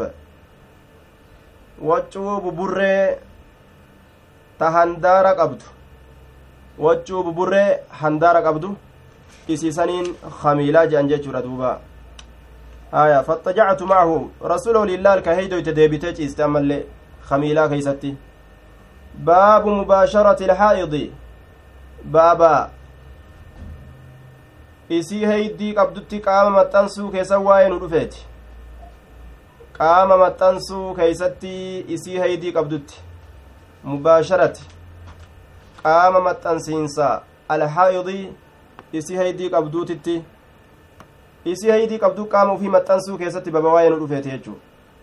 وجوب بري تهندار قبض وجوب بري هندار قبض إسيسانين خميلة جانجة ردوبا آية فاتجعت معه رسول لله الكهيدو يتدبيتج استعمل خميلة كيستي باب مباشرة الحائض بابا isii heeydii qabdutti qaama maxxansuu keessa waa'ee nu dhufeeti qaama maxxansuu keeysatti isii heeydii qabdutti mubaasharati qaama maxxansiinsa alhaayidii isii heeydii qabduutitti isii heeydii qabduu qaama ufii maxxansuu keessatti baba waa'ee nu dhufeeti jechuu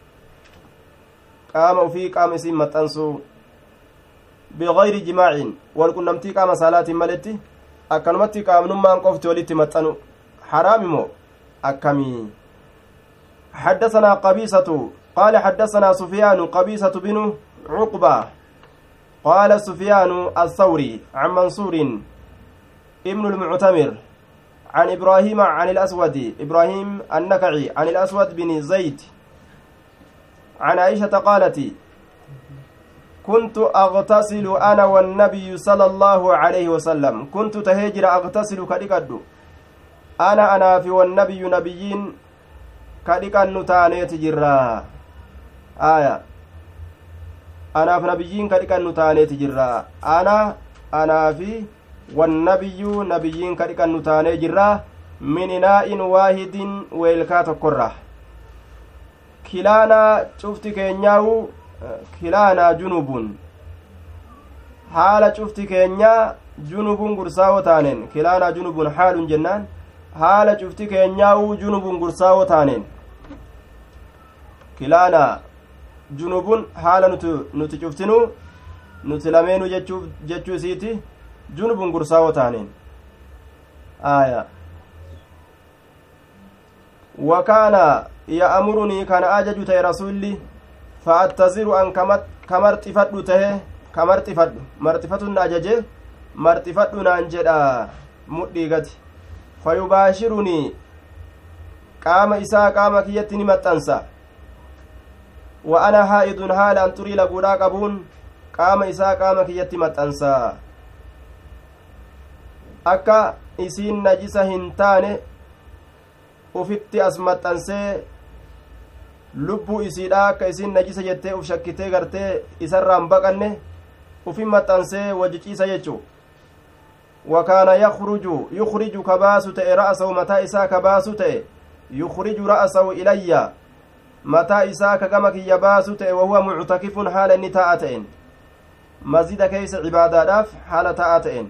qaama ufii qaama isiin maxxansuu bigayri jimaacin walqunnamtii qaama saalaatiin maletti akkanumatti qaamnummaan qofti walitti maxxanu حرام مو أكمي حدثنا قبيصة قال حدثنا سفيان قبيصة بن عقبة قال سفيان الثوري عن منصور ابن المعتمر عن إبراهيم عن الأسود إبراهيم النكعي عن الأسود بن زيد عن عائشة قالت كنت أغتسل أنا والنبي صلى الله عليه وسلم كنت تهجر أغتسل كدكدو أنا في والنبي نبيين كدكن تانيت جرا آية أنا في نبيين كدكن تانيت جرا أنا في والنبي نبيين كدكن تانيت جرا من إناء واحد ويلكات كرة كلانا شفت كينياو كلانا جنوب حال شفت كينيا جنوب غرساو تانين كلانا جنوب حال جنان حال شفت كينياو جنوب غرساو تانين كلانا جنوب حال نت شفتنو نتلمينو جتشو سيتي جنوب غرساو تانين آية وكان يأمرني كان أجج تي رسولي فأتزر أن كمرتفت ته كمرتفت مرتفت أجج مرتفت نانجدا مديغت فيباشرني قام إساء قام كيتني متنسى وأنا حائض حال أن تري لقودا قبون قام إساء قام كيتني متنسى أكا إسين نجسة هنتاني ufitti as maxxansee lubbuu isiidha akka isin najisa jettee uf shakkitee gartee isarraan baqanne ufin maxxansee wajjiciisa jechuu wakaana yukhriju kabaasu ta'e ra'asahu mataa isaa kabaasu ta'e yukhriju ra'asahu ilayya mataa isaa ka gama kiyya baasu ta'e wahuwa muctakifun haala inni taa'a ta'en masjida keeysa cibaadaadhaaf haala taa'a ta'en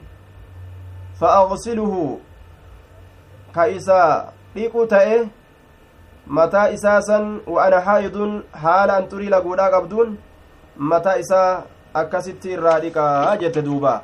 fa aghsiluhu ka isaa dhiqu ta'e mataa isaa san wa ana haayidun haala an xurii laguudhaa qabduun mataa isaa akkasitti irraa dhiqaa jette duuba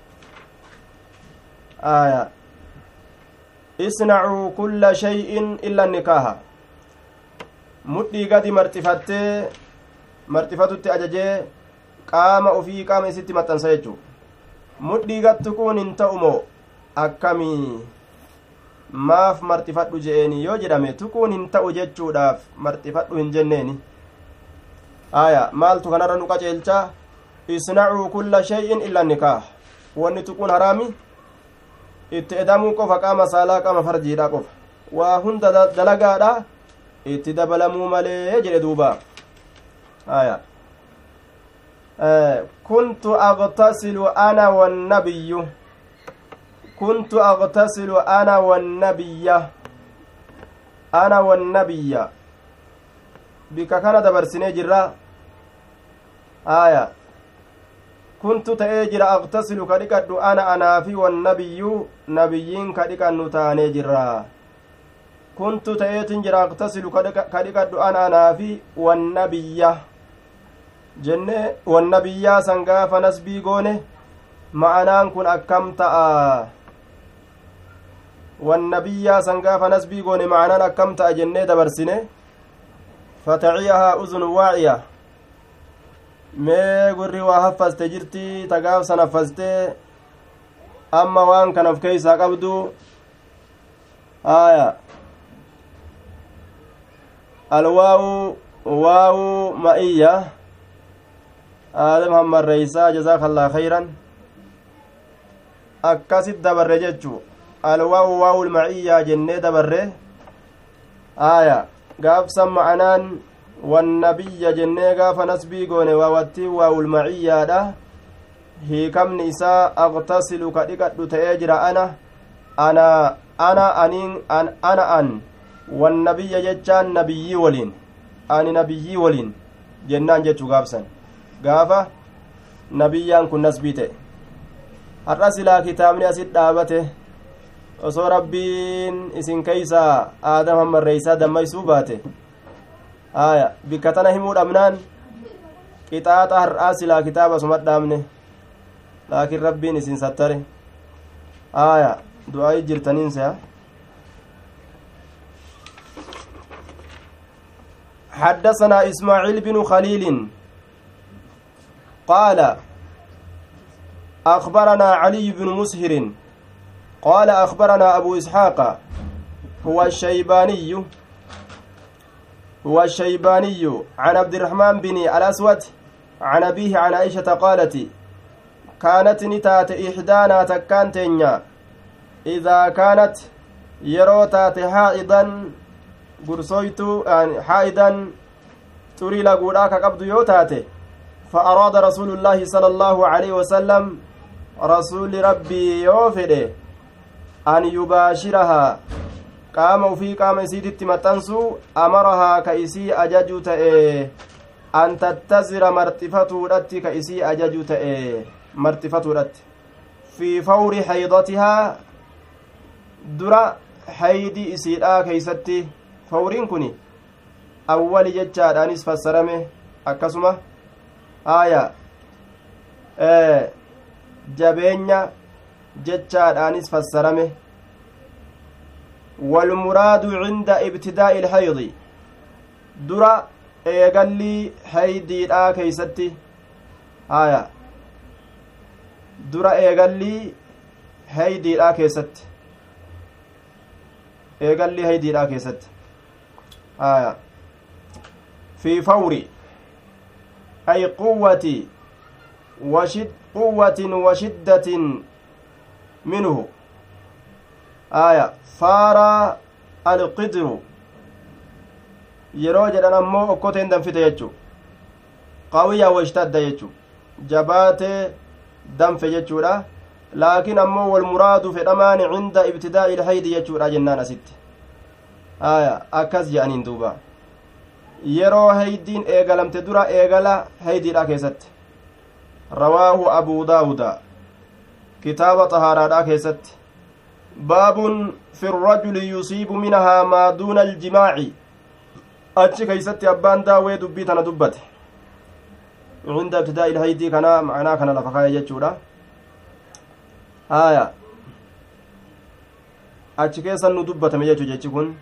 aya isnacuu kulla shay'in illa nikaaha mudhii gadi marxifatutti ajajee qaama ufii qaama isitti maxxansa jechuu mudhii gattu kun hin ta'umoo akkamii maaf marxifadhu je'eeni yoo jedhame tukuun hin ta'u jechuudhaaf marxifadhu hin jenneeni aya maaltu kanarra nu qaceelcha isnacuu kulla shay'in illa nikaah wanni tukuun haraami itti edamuu qofa qaama saalaa qaama farjiidha qofa waa hunda dalagaadha itti dabalamuu malee jedhe duuba aya kuntu aghtasilu ana wannabiyyu kuntu aghtasilu ana wannabiyya bika kana dabarsinee jirra aya kuntu ta'ee jira aghtasilu ka dhiqadhu ana anaafi wannabiyyu nabiyyiin ka dhiqannu taanee jirra kuntu ta'eetin jira aghtasilu ka dhiqadhu ana anaafi wannabiyya jenne wannabiyyaa san gaafa nasbii goone ma'anaan kun akkam ta'a wannabiyyaa san gaafa nasbii goone ma'anaan akkam ta'a jennee dabarsine fataciyahaa uzunu waaciya mee gurri waa haffaste jirti tagaaf san haffaste amma waan kan of keeysaa qabdu aya alwaawu waawu ma'iyya aadam hammarreeysaa jazaakallaa khayran akkasit dabarre jechu alwaawu waawul maciyyaa jennee dabarre aya gaafsan ma'anaan wannabiyya jennee gaafa nasbii goone waawattii waawul maciyyaadha hiikamni isaa aghtasilu ka dhiqadhu ta'ee jira ana wannabiyya jechaan nabiyyii waliin ani nabiyyii waliin jennaan jechuu gaafsan gaafa nabiyyaan kun nasbii ta'e har'a silaa kitaabni asit dhaabate osoo rabbiin isin keeysaa aadam hammarreeysaa dammaysuu baate aya bikka tana himuu dhabnaan qixaaxa har'aa silaa kitaaba sumat dhaabne laakiin rabbiin isin sattare aya du'aayi jirtaniinsa حدثنا إسماعيل بن خليل قال أخبرنا علي بن مسهر قال أخبرنا أبو إسحاق هو الشيباني عن عبد الرحمن بن الأسود عن أبيه عن عائشة قالت كانت نتات إحدانا تكانتنيا إذا كانت يروتات حائضا قرصويتو حائضا تري لقولاك قبض يوتاته فأراد رسول الله صلى الله عليه وسلم رسول ربي يوفده أن يباشرها قام في قام سيدت متنسو أمرها كإسي أججوت أن تتزر مرتفة رت كإسي أججوت مرتفة رت في فور حيضتها درا حيدي إسيرا كيستي فورين كني أول ججاد أنس فسرمه أكسمه آية jabeenya jechaadhaanis fassarame والمراد عند ابتداء الحيض درا eegalli haydiidhaa keeysatti haya dura eegalli haydiidhaa keessatti eegalli haydiidhaa keessatti haya fi fawri ay quwwati قوة وشدة منه آية فار القدر yeroo jedhan ammoo okkoteen danfite jechuu qawiyya washtadda jechuu jabaate danfe jechuudha laakiin ammoo walmuraadu fedhamaan cinda ibtidaa'i ilhaydi jechuudha jennaan asitti aya akkas jedhaniin duuba yeroo haydiin eegalamte dura eegala haydiidha keessatti rawaahu abuu daawuda kitaaba xahaaraadha keessatti baabun fi الرجل يصيب منها ما دون الجماع achi keeysatti abbaan daawee dubbii tana dubbate عند ابتداء الهيدي كان معناه كان لفقايا جتشورا آية achi keessa nu dubbatame jechuu jechi kun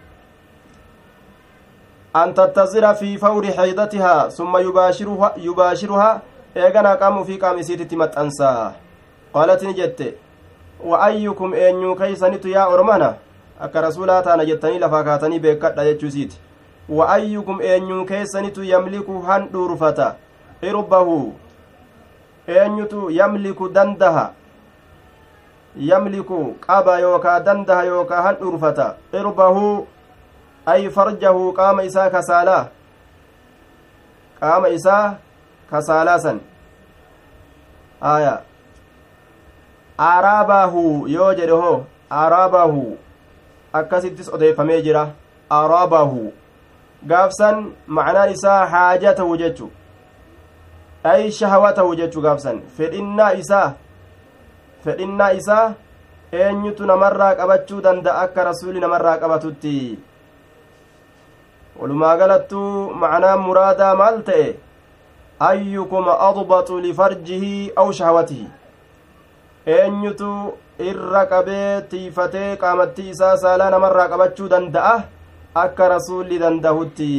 an tattazira fi fawri haydatihaa summa yubaashiruhaa eeganaa qaama ufii qaama isiititti maxxansaa qaalatini jette wa ayyukum eenyuu keeysanitu yaa ormana akka rasuulaa taana jettanii lafaa kaatanii beekadha jechuu isiiti wa ayyukum eenyuu keeysanitu yamliku han dhuurfata irbahu eenyutu yamliku dandaha yamliku qaba yookaa dandaha yookaa han dhurfata irbahu ay farjahu qaama isaa kasaalaa san aya araabahu yoo jedhe hoo araabahu akkasittis odeeffamee jira araabahu gaafsan macnaan isaa haajatahu jechu ay shahawatahu jechu gaafsan fedhinnaa isaa eenyutu namarraa qabachuu danda'a akka rasuuli namarraa qabatutti walumaa galattuu macnaan muraadaa maal ta'e ayyukum adbatu lifarjihi aw shahawatihi eenyutu irra qabee tiifatee qaamattii isaa saalaa namarraa qabachuu danda'a akka rasuulli dandahutti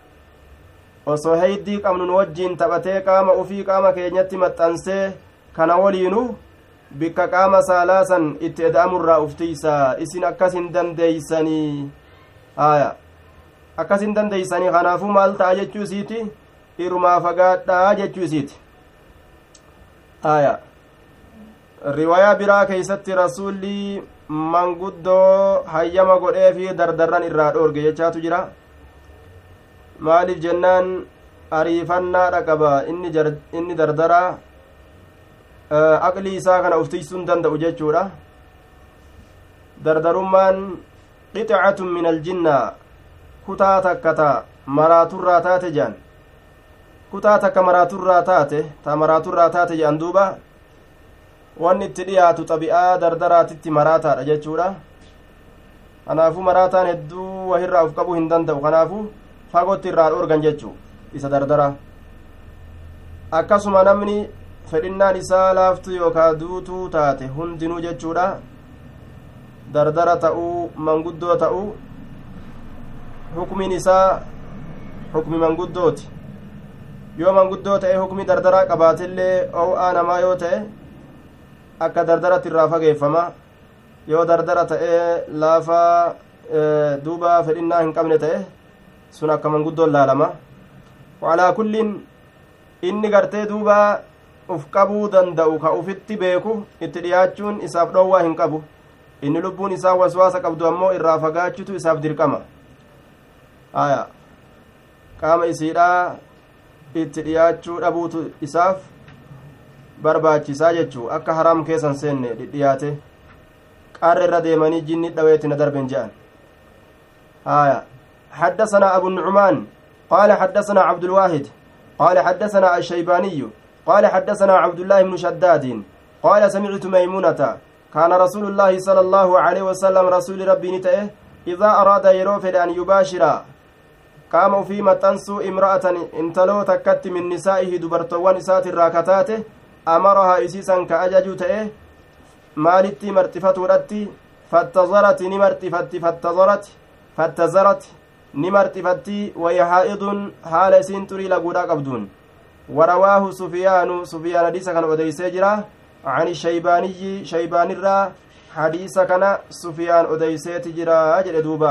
osoo heeydii qabnu nu wajjiin taphatee qaama ufii qaama keenyatti maxxansee kana waliinu bikka qaama saalaa san itti eda'amurraa uftiisa isin akkas hin dandeeysanii aya akkas hin dandeeysanii kanaafuu maal ta'a jechuu isiiti irumaa fagaadhaa jechuu isiiti aya riwaayaa biraa keeysatti rasuulli manguddoo hayyama godhee fi dardarran irraa dhoorge jechaatu jira maaliif jennaan ariifannaadha qaba inni dardaraa aqlii isaa kana uftiisuu hin danda'u jechuudha dardarummaan qixacatun min aljinna kutaa takka ta maraaturraa taate jedhan kutaa takka maraaturraa taate jedhan duuba wanni itti dhiyaatu xabi'aa dardaraatitti maraataadha jechuudha kanaafuu maraataan hedduu wahirraa uf qabuu hin danda'u kanaafuu fagootti irraa dhoorgan jechuu isa dardara akkasuma namni fedhinnaan isaa laaftu yookaa duutuu taate hundinuu jechuudha dardara ta'uu manguddoo ta'uu hukmiin isaa hukmi manguddooti yoo manguddoo ta'e hukmi dardaraa qabaatillee oo'aa namaa yoo ta'e akka dardaratti irraa fageeffama yoo dardara ta'e laafaa duuba fedhinnaa hin qabne ta'e sun akka manguddoon laalama walaa kulliin inni gartee duuba uf qabuu danda'u ka ufitti beeku itti dhiyaachuun isaaf dhoowwaa hin qabu inni lubbuun isaa waswaasa qabdu ammoo irraa fagaachutu isaaf dirqama aya qaama isiidhaa itti dhiyaachuu dhabuutu isaaf barbaachisaa jechuu akka haraam keessan seenne dhidhiyaate qaarra irra deemanii jinni dhaweetti na darben je'an aya حدثنا أبو النعمان قال حدثنا عبد الواحد قال حدثنا الشيباني قال حدثنا عبد الله بن شداد قال سمعت ميمونة كان رسول الله صلى الله عليه وسلم رسول ربي نتئه إذا أراد يروفد أن يباشر قام في متنسو امرأة انتلو تكت من نسائه دبرتوان سات الراكتات أمرها إسيسا كأجج تئه مالتي مرتفت ردتي فاتزرت فاتزرت نمرتفتي وهي حائض حال سنتري لقودا قبدون ورواه سفيان حديث كان أديسي جرا عن الشيباني شيبان الرا حديث كان سفيان أديسي تجرا أجل دوبا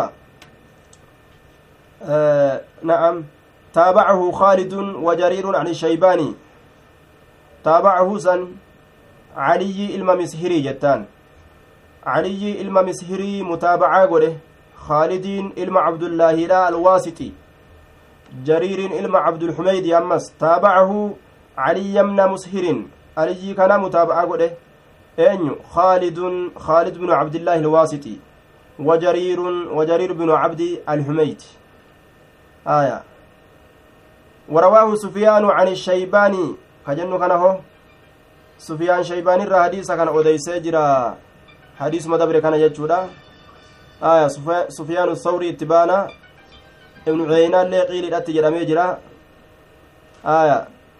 نعم تابعه خالد وجرير عن الشيباني تابعه سن علي المسهري جتان علي المسهري متابعة قوله خالدين إلما عبد الله لا الواسطي جرير إلما عبد الحميد أمس تابعه علي يمن مسهر علي كان متابعة قده أين خالد بن عبد الله الواسطي وجرير بن عبد الحميد آية ورواه سفيان عن الشيباني كجنو كان هو سفيان شيباني الحديث كان أوديسي جرا حديث مدبر كان يجودا سفيان الثوري اتبانا ibnu cuyeynaa illee qiiliidhatti jedhamee jira aya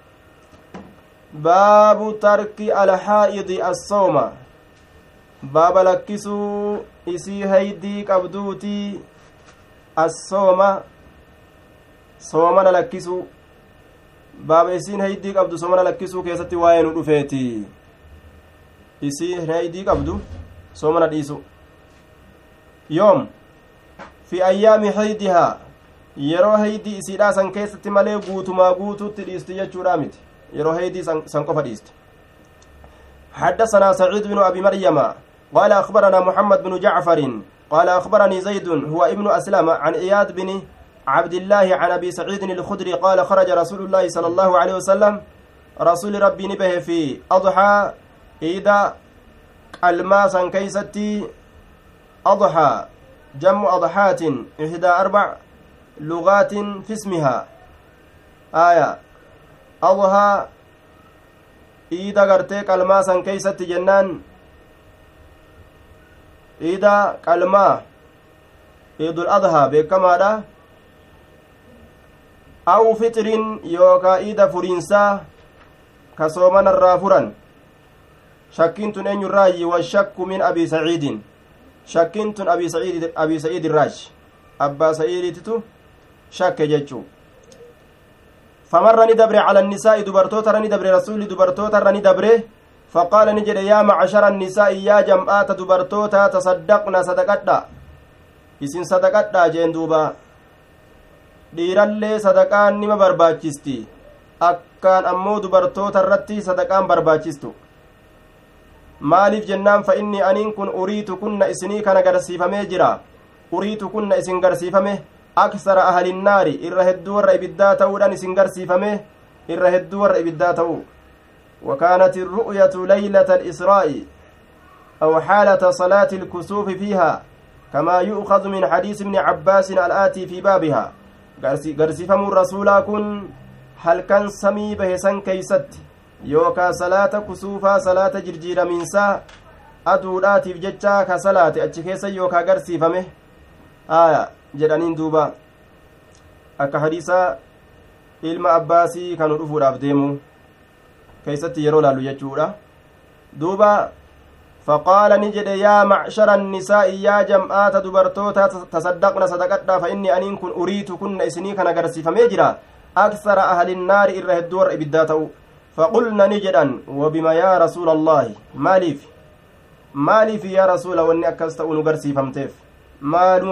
baabu tarki alhaa'idi assawma baaba lakkisuu isii haydii qabduuti assooma soomana lakkisuu baaba isiin haydii qabdu soomana lakkisuu keessatti waa'ee nu dhufeeti isii haydii qabdu soomana dhiisu yoom fi ayyaami haydihaa yeroo haydii isiidhaa san keessatti malee guutumaa guutuutti dhiisti jechuudha miti yeroo haydii san qofa dhiisti حدثنا سعيد بن أبي مريم قال أخبرنا محمد بن جعفر قال أخبرني زيد هو ابن أسلم عن إياد بن عبد الله عن أبي سعيد الخدري قال خرج رسول الله صلى الله عليه وسلم رسول ربي نبه في أضحى إذا الماسا كيستي أضحى جمع أضحات إحدى 4 لغات في اسمها آية أضحى إذا قرتك الماسا كيستي جنان إذا قلما عيد الأضحى بكمادا أو فطر يوكا إذا فرنسا كصومنا الرافرا شكنت أن يراجي والشك من أبي سعيد شكنت أبي سعيد الراج أبا سعيد تتو شك جتشو فمر ندبر على النساء دبرتوتا ندبر رسول دبرتوتا ندبره فقال نجد يا معشر النساء يا جماعة دبرتوتا تصدقنا صدقتا isin sadaqadhaa jeen duuba dhiirallee sadaqaan nima barbaachisti akkaan ammoo dubartoota irratti sadaqaan barbaachistu maaliif jennaan fa inni aniin kun uriitu kunna isinii kana garsiifamee jira uriitu kunna isin garsiifame aksara ahalinnaari irra hedduu warra ibiddaa ta'uudhaan isin garsiifame irra hedduu warra ibiddaa ta'u وكانت الرؤية ليلة الإسراء أو حالة صلاة الكسوف فيها كما يؤخذ من حديث ابن عباس الآتي في بابها قرسفم الرسول كن هل كان سمي بهسن كيست يوكا صلاة كسوفا صلاة جرجير منسا أدولاتي بججا كصلاة أجكيسا يوكا قرسفمه آية جدانين دوبا أكا حديثا ilma abbaasii kan dhufuudhaaf deemu keeysatti yeroo laalu jechuudha duuba faqaala ni jedhe yaa macshara annisaa'i yaa jam'aata dubartoota tasaddaqna sadaqadhaa fa inni aniin kun uriitu kunna isinii kan agarsiifamee jira aksara ahlinnaari irra hedduu warra ibiddaa ta'u faqulna ni jedhan wabima yaa rasuula allaahi maaliif yaa rasuula wanni akkas ta'u nu garsiifamteef maaluma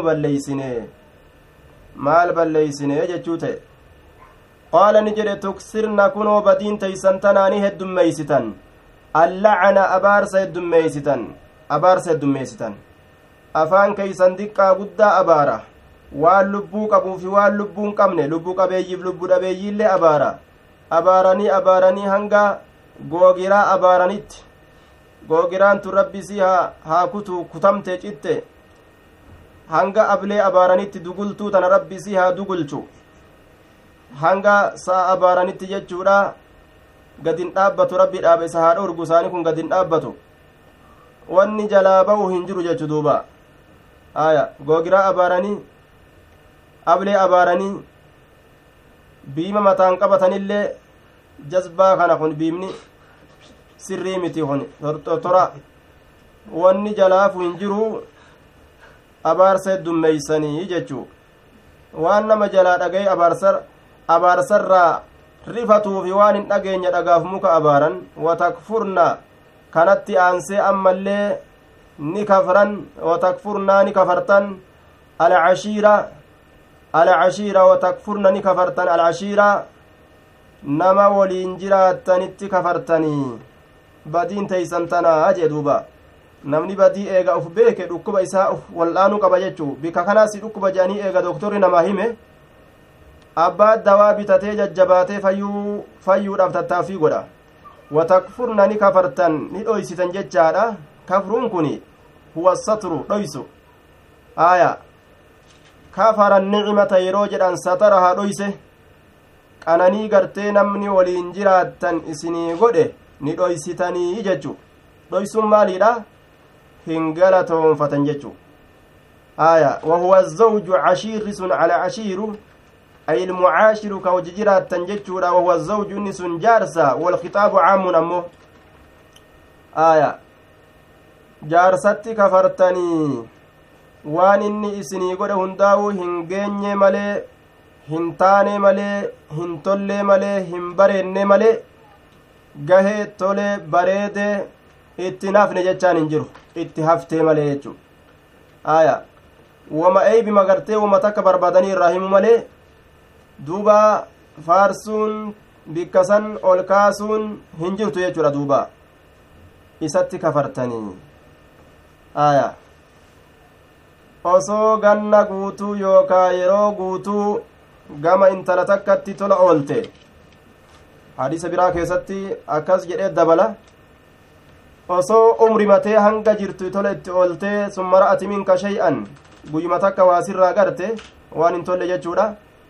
maal balleeysine jechuu ta'e qaala ni jedhe tuksirna kunoo badiin teeysan tanaanii heddummeeysitan allacana abaarsa heddummeeysitan afaan keeysan diqqaa guddaa abaara waan lubbuu qabuu fi waan lubbuu hin qabne lubbuu qabeeyyiif lubbuu dhabeeyyiillee abaaranii hanga googiraa abaaranitti googiraan tun rabbisii haa kutamte citte hanga ablee abaaranitti dugultuu tana rabbisii haa dugulchu hanga sa'a abaaranitti jechuudha gadin dhaabbatu rabbi dhaaba isa haa dhorgu isaanii kun gadin dhaabbatu wanni jalaa ba'u hin jiru jechu duuba aya googiraa abaaranii ablee abaaranii biima mataan qabatanillee jazbaa kana kun biimni sirrii miti kun tortora wanni jalaafu hin jiru abaarsa heddummeeysanii jechuu waan nama jalaa dhagaye abaarsarraa rifatuufi waan hin dhageenya dhagaaf muka abaaran watakfurna kanatti aansee ammallee ni kafran watakfurnaa ni kafartan alcashiira watakfurna ni kafartan alcashiira nama waliin jiraattanitti kafartanii badiin teeysan tanaa jee duuba namni badii eega uf beeke dhukkuba isaa uf wal'aanuu qaba jechuu bika kanaasi dhukkuba jedhanii eega doktorri namaa hime abbaa dawaa bitatee jajjabaatee fayyuudhaaf tattaaffii godha watakfurna ni kafartan ni dhoysitan jechaadha kafruun kun huwa satru dhoysu aya kafara nicmata yeroo jedhan satarahaa dhoyse qananii gartee namni waliin jiraattan isinii godhe ni dhoysitanii jechu dhoysuun maaliidha hin galatoonfatan jechu وهو الزوج عشير سن على عشير أي المعاشر كوججرات تنججورا وهو الزوج نسن جارسا والخطاب عام أمه jaarsatti kafartanii waan inni isinii godhe hundaa'u hin geenye malee hin taane malee hin tollee malee hin bareenne malee gahee tolee bareedee itti nafne jechaan hin jiru itti haftee malee jechuu wama eeybi magartee wama takka barbaadanii irraa himu malee duuba faarsuun bikkasan ol kaasuun hin jirtu jechuudha duuba isatti kafartanii osoo ganna guutuu yookaa yeroo guutuu gama intala takkatti tola oolte hadiisa biraa keessatti akkas jedhee dabala osoo umrimatee hanga jirtu tola itti oolte summa ra'ati minka shay'an guyyuma takka waasirraa garte waan hin tolle jechuudha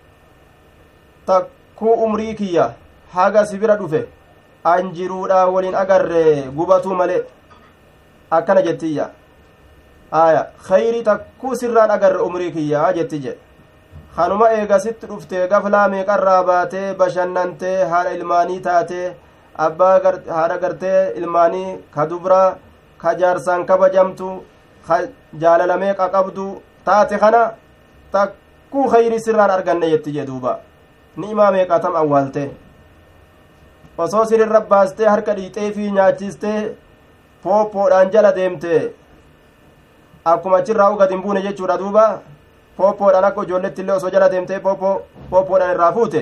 takkuu umrii kiyya haga sibira dhufe anjiruudha waliin agarre gubatuu malee akkana jettiyya khayrii takkuu sirraan agarre umrii kiyyaa jetti jedhe kanuma eegasitti dhuftee gaflaa meeqarraa baatee bashannantee haadha ilmaanii taatee abbaa haadha gartee ilmaanii ka dubraa ka jaarsaan kabajamtu ka jaalala meeqa qabdu taate kana takkuu khayrii sirraan arganne jetti jedhe duuba ni'imaa meeqatam awwaalte osoo sirirra baastee harka dhiixee fi nyaachistee pooppoodhaan jala deemte akkuma achirraa u gadi hin buune jechuudha duuba pooppoodhaan akka ijoolletti illee osoo jala deemtee pooppoodhaan irraa fuute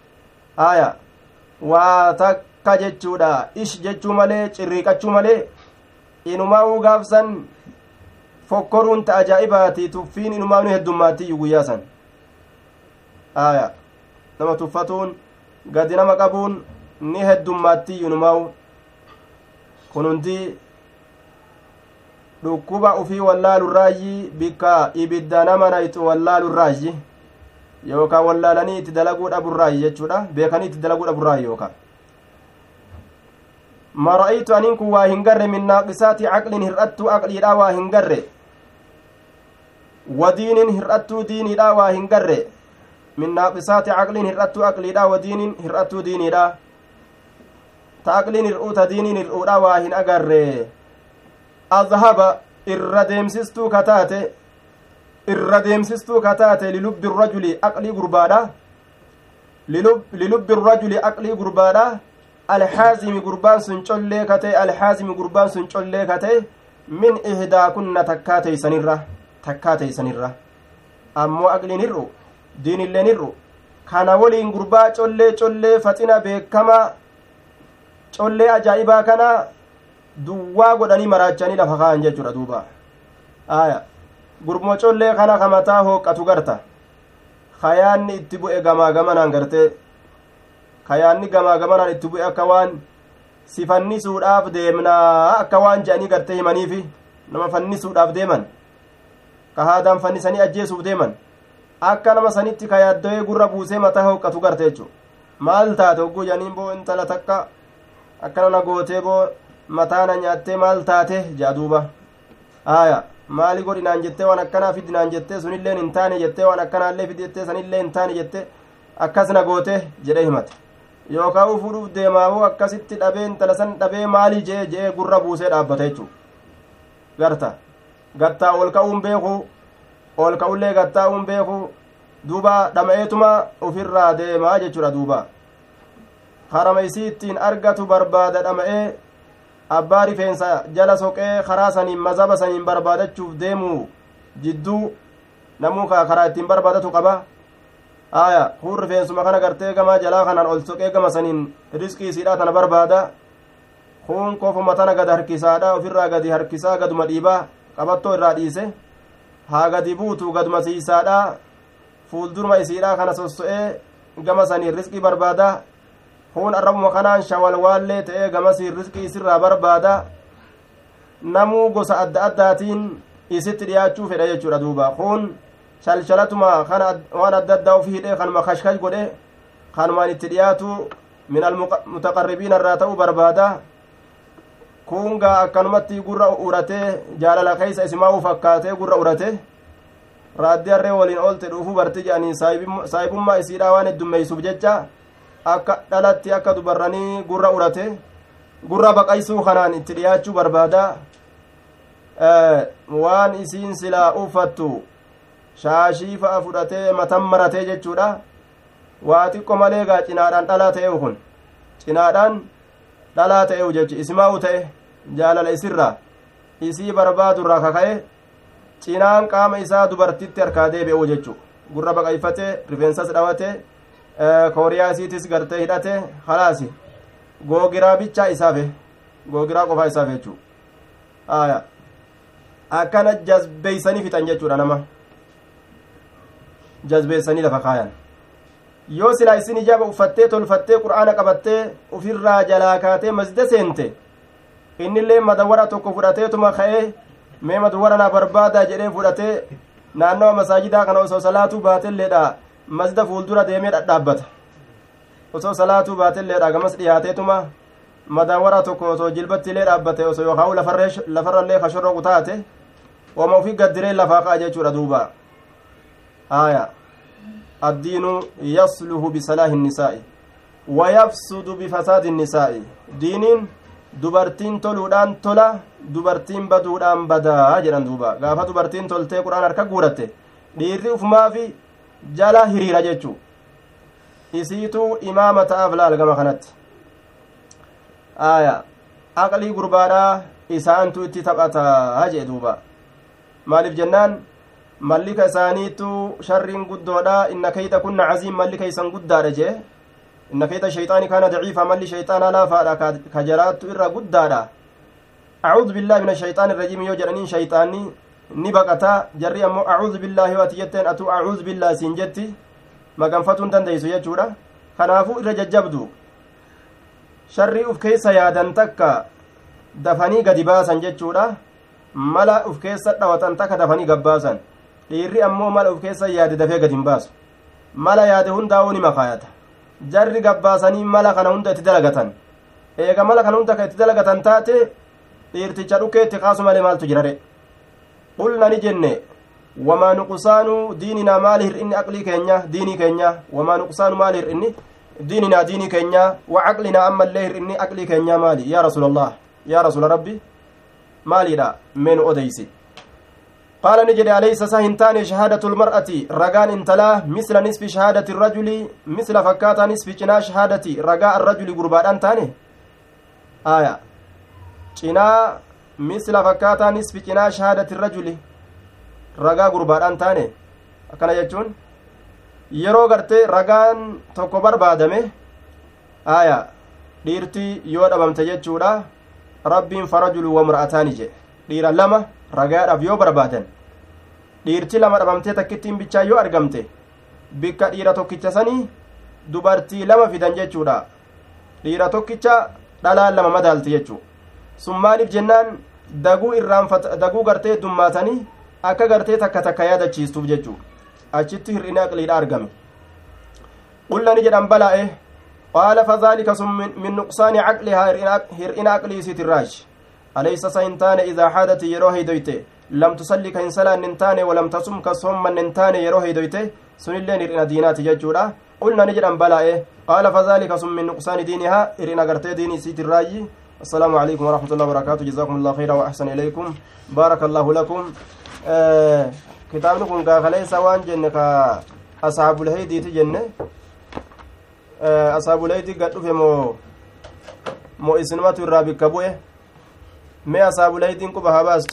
waa takka jechuudha ish jechuu malee cirriiqachuu malee inumaa uu gaafsan fokkoruun ta ajaa'ibaati tuffiin inumaa nu heddummaattiyyuu guyyaa san nama tuffatuun gadi nama qabuun ni heddummaattiyyuu inumaa kun hundi dhukkuba ufii wallaalurraayyi bikka ibidda nama nayxu wallaalurraayyi yookaan wallaalanii itti dalaguu dhaburraayyi jechuudha beekanii itti dalaguu dhaburraayyi yookaan ma ra'aytu aniin kun waa hin garre min naaqisaati caqlin hir'attuu aqliidhaa waa hin garre wadiinin hir'attuu diiniidhaa waa hin garre min naaqisaati caqlin hir'attuu aqliidhaa wadiinin hir'attuu diiniidhaa ta aqliin hir'uu ta diiniin hir'uudhaa waa hin agarre azhaba irra deemsistuu kataate lilubbi rajuli aqlii gurbaadha lilubbi rajuli aqlii gurbaadha alhaazimi gurbaan sun collee kate alhaazimi gurbaan sun collee kate min ihdaa kunna takkaa teeysanirra ammoo aqliin hir'u diinilleen hir'u kana waliin gurbaa collee faxina beekamaa collee ajaa'ibaa kana duwwaa godhanii maraachanii lafa kaa'an jechuudha duuba gurmoo collee kana kamataa hooqqatu garta kayaanni itti bu'e gamaa gamanaan gartee kayaanni gamaa gamanaan itti bu'e akka waan si fannisuudhaaf deemnaa akka waan je'anii gartee himaniifi nama fannisuudhaaf deeman ka haadaan fannisanii ajjeesuuf deeman akka nama sanitti kayaaddo'ee gurra buusee mataa hooqqatu garte jechuudha maal taate hogguu janiin boo intala takka akkana na gootee boo mataana nyaattee maal taate jaaduuba maali godhinaan jettee waan akkanaa fidinaan jettee sunilleen hin taane jettee waan akkanaallee fidettee sanillee hin taane jettee akkas na goote jedhee himate yookaan ufuudhuuf deemaawoo akkasitti dhabee intala san dhabee maalii je'ee gurra buusee dhaabbata jechuudha garta gattaa ol ka'uun beeku ol ka'ullee gattaa'uun beeku duuba dhama'eetuma ofirraa deemaa jechuudha duuba harama isii ittiin argatu barbaada dhama'ee abbaa rifeensa jala soqee karaa saniin mazaba saniin barbaadachuuf deemu jidduu namuu karaa ittiin barbaadatu qaba kun rifeensuma kana gartee gama jalaa kanaan ol soqee gama saniin riskii isiidhaa tana barbaada kun kofuma tana gad harkisaadha ofirraa gadi harkisaa gaduma dhiibaa qabattoo irraa dhiise haa gadi buutu gaduma siisaadha fuulduruma isiidhaa kana sosso'ee gama saniin riskii barbaada kun arrabuma kanaan shawalwaallee ta'ee gamasiin riskii isirraa barbaada namuu gosa adda addaatiin isitti dhiyaachuu fedha jechuudha duuba kun shalshalatuma kana waan adda addaa ofii hidhee kanuma kashkash godhe kanumaan itti dhiyaatu min almutaqarribiina irraa ta'uu barbaada kun gaa akkanumatti gurra uratee jaalala keeysa isimaa'uu fakkaatee gurra urate raaddiarree waliin oolte dhuufuu barti jedhanii saahibummaa isiidhaa waan heddummeeysuuf jecha akka dhalatti akka dubarranii gurra urate gurra baqaysuu kanaan itti dhiyaachuu barbaada waan isiin silaa uffattu shaashii fa'a fudhatee matan maratee jechuudha waa xiqqo malee gaa cinaadhaan dhalaa ta'eewu kun cinaadhaan dhalaa ta'eewu jechu isimaa'u ta'e jaalala isirraa isii barbaadurraa kaka'e cinaan qaama isaa dubartitti harkaa deebi'u jechu gurra baqayfatee rifeensas dhawate kooriyaa isiitis gartee hidhate halaasi googiraa bichaa isaafe googiraa qofaa isaafe jechuu aya akkana jazbeeysanii fixan jechuudha nama jazbeeysanii lafa kaayan yoo silaa isin ijaaba uffattee tolfattee qur'aana qabattee ufirraa jalaa kaatee masjida seente innillee madawwara tokko fudhateetuma ka'ee mee madawwara naa barbaadaa jedhee fudhatee naannawa masaajidaa kana osoo salaatuu baatelleedha masjida fuuldura deemee dhadhaabbata osoo salaatuu baatelleedha gamas dhiyaateetuma madawwara tokko osoo jilbattiillee dhaabbate osoo yookaan lafarrallee kashorroqu taate wama ufii gaddiree lafaa ka'a jechuudha duuba aya addiinu yasluhu bisalaahi nisaa'i wayafsudu bifasaadi nisaa'i diiniin dubartiin toluudhaan tola dubartiin baduudhaan badaa jedhan duuba gaafa dubartiin toltee qur'aan harka guuratte dhiirri ufumaafi jala hiriira jechuu isiituu imaama ta'aaf laal gama kanatti aya aqlii gurbaadhaa isaantu itti taphataa jee duuba maaliif jennaan mallika isaaniitu sharriin guddoodha inna kayda kunna caziim mallika isan guddaadha jee inna kayda shayxaani kaana daciifa malli shayxaana laafaadha ka jaraattu irra guddaadha acuudu billaahi min ashayxaani irrajiim yoo jedhaniin shayxaanni ni baqataa jarri ammoo acuudu billaahi waati jetteen atuu acuudu billaahi siin jetti maganfatuun dandeeysu jechuudha kanaafuu irra jajjabdu sharrii uf keessa yaadan takka dafanii gadi baasan jechuudha mala uf keessa dhawatan takka dafanii gabbaasan dhiirri ammoo mala uf keessa yaade dafee gadi hin baasu mala yaade hundaa'uu ni makaayata jarri gabbaasanii mala kana hunda itti dalagatan eega mala kana hunda itti dalagatan taate dhiirticha dhukeetti kaasu malee maaltu jirare qulna ni jenne wamaa nuqsaanu diininaa maali hir'inni aqlii keenya diinii keenya wamaa nuqsaanu maali hir'inni diininaa diinii keenya wa caqlinaa ammallee hir'inni aqlii keenya maali yaa rasuulallah yaa rasuula rabbi maaliidha meen odeysi qaala ni jedhe alaysa sa hin taane shahaadatu lmar'ati ragaan intalaa misla nisfi shahaadati irrajuli misla fakkaataa nisfi cinaa shahaadati ragaa arrajuli gurbaadhaan taane aya cinaa misla fakkaataa nisfi cinaa shahaadati irrajuli ragaa gurbaadhaan taane akkana jechuun yeroo gartee ragaan tokko barbaadame aya dhiirti yoo dhabamte jechuudha rabbiin farajulu wa mura'ataani jedhe dhiira lama ragaadhaaf yoo barbaadan dhiirti lama dhabamtee takkittiin bichaa yoo argamte bikka dhiira tokkicha sanii dubartii lama fidan jechuudha dhiira tokkicha dhalaan lama madaalti jechuu sun maaliif jennaan daguu gartee dummaatanii akka gartee takka takka yaadachiistuuf jechuu achitti hir'ina aqliidha argame qulla ni jedhan balaa'e qaala fadhaalika sun min nuqsaani caqlihaa hir'ina aqlii isiitirraash alaysa sa hin taane idaa haadati yeroo heydoyte lam tusalli ka hin salaanne hin taane walam tasum ka sommanne hin taane yeroo heydoyte sunilleen hir'ina diinaati jechuudha qulna ni jedhan balaa'e qaala fadhaalika sun min nuqsaani diinihaa hir'ina gartee diini isiitirraayi السلام عليكم ورحمة الله وبركاته جزاكم الله خيرا وأحسن إليكم بارك الله لكم كتابكم كاخلي سوان جنة أصحاب الهيدي تجنة أصحاب الهيدي قد في مو إسنمات الرابق كبوه ما أصحاب الهيدي كبها باس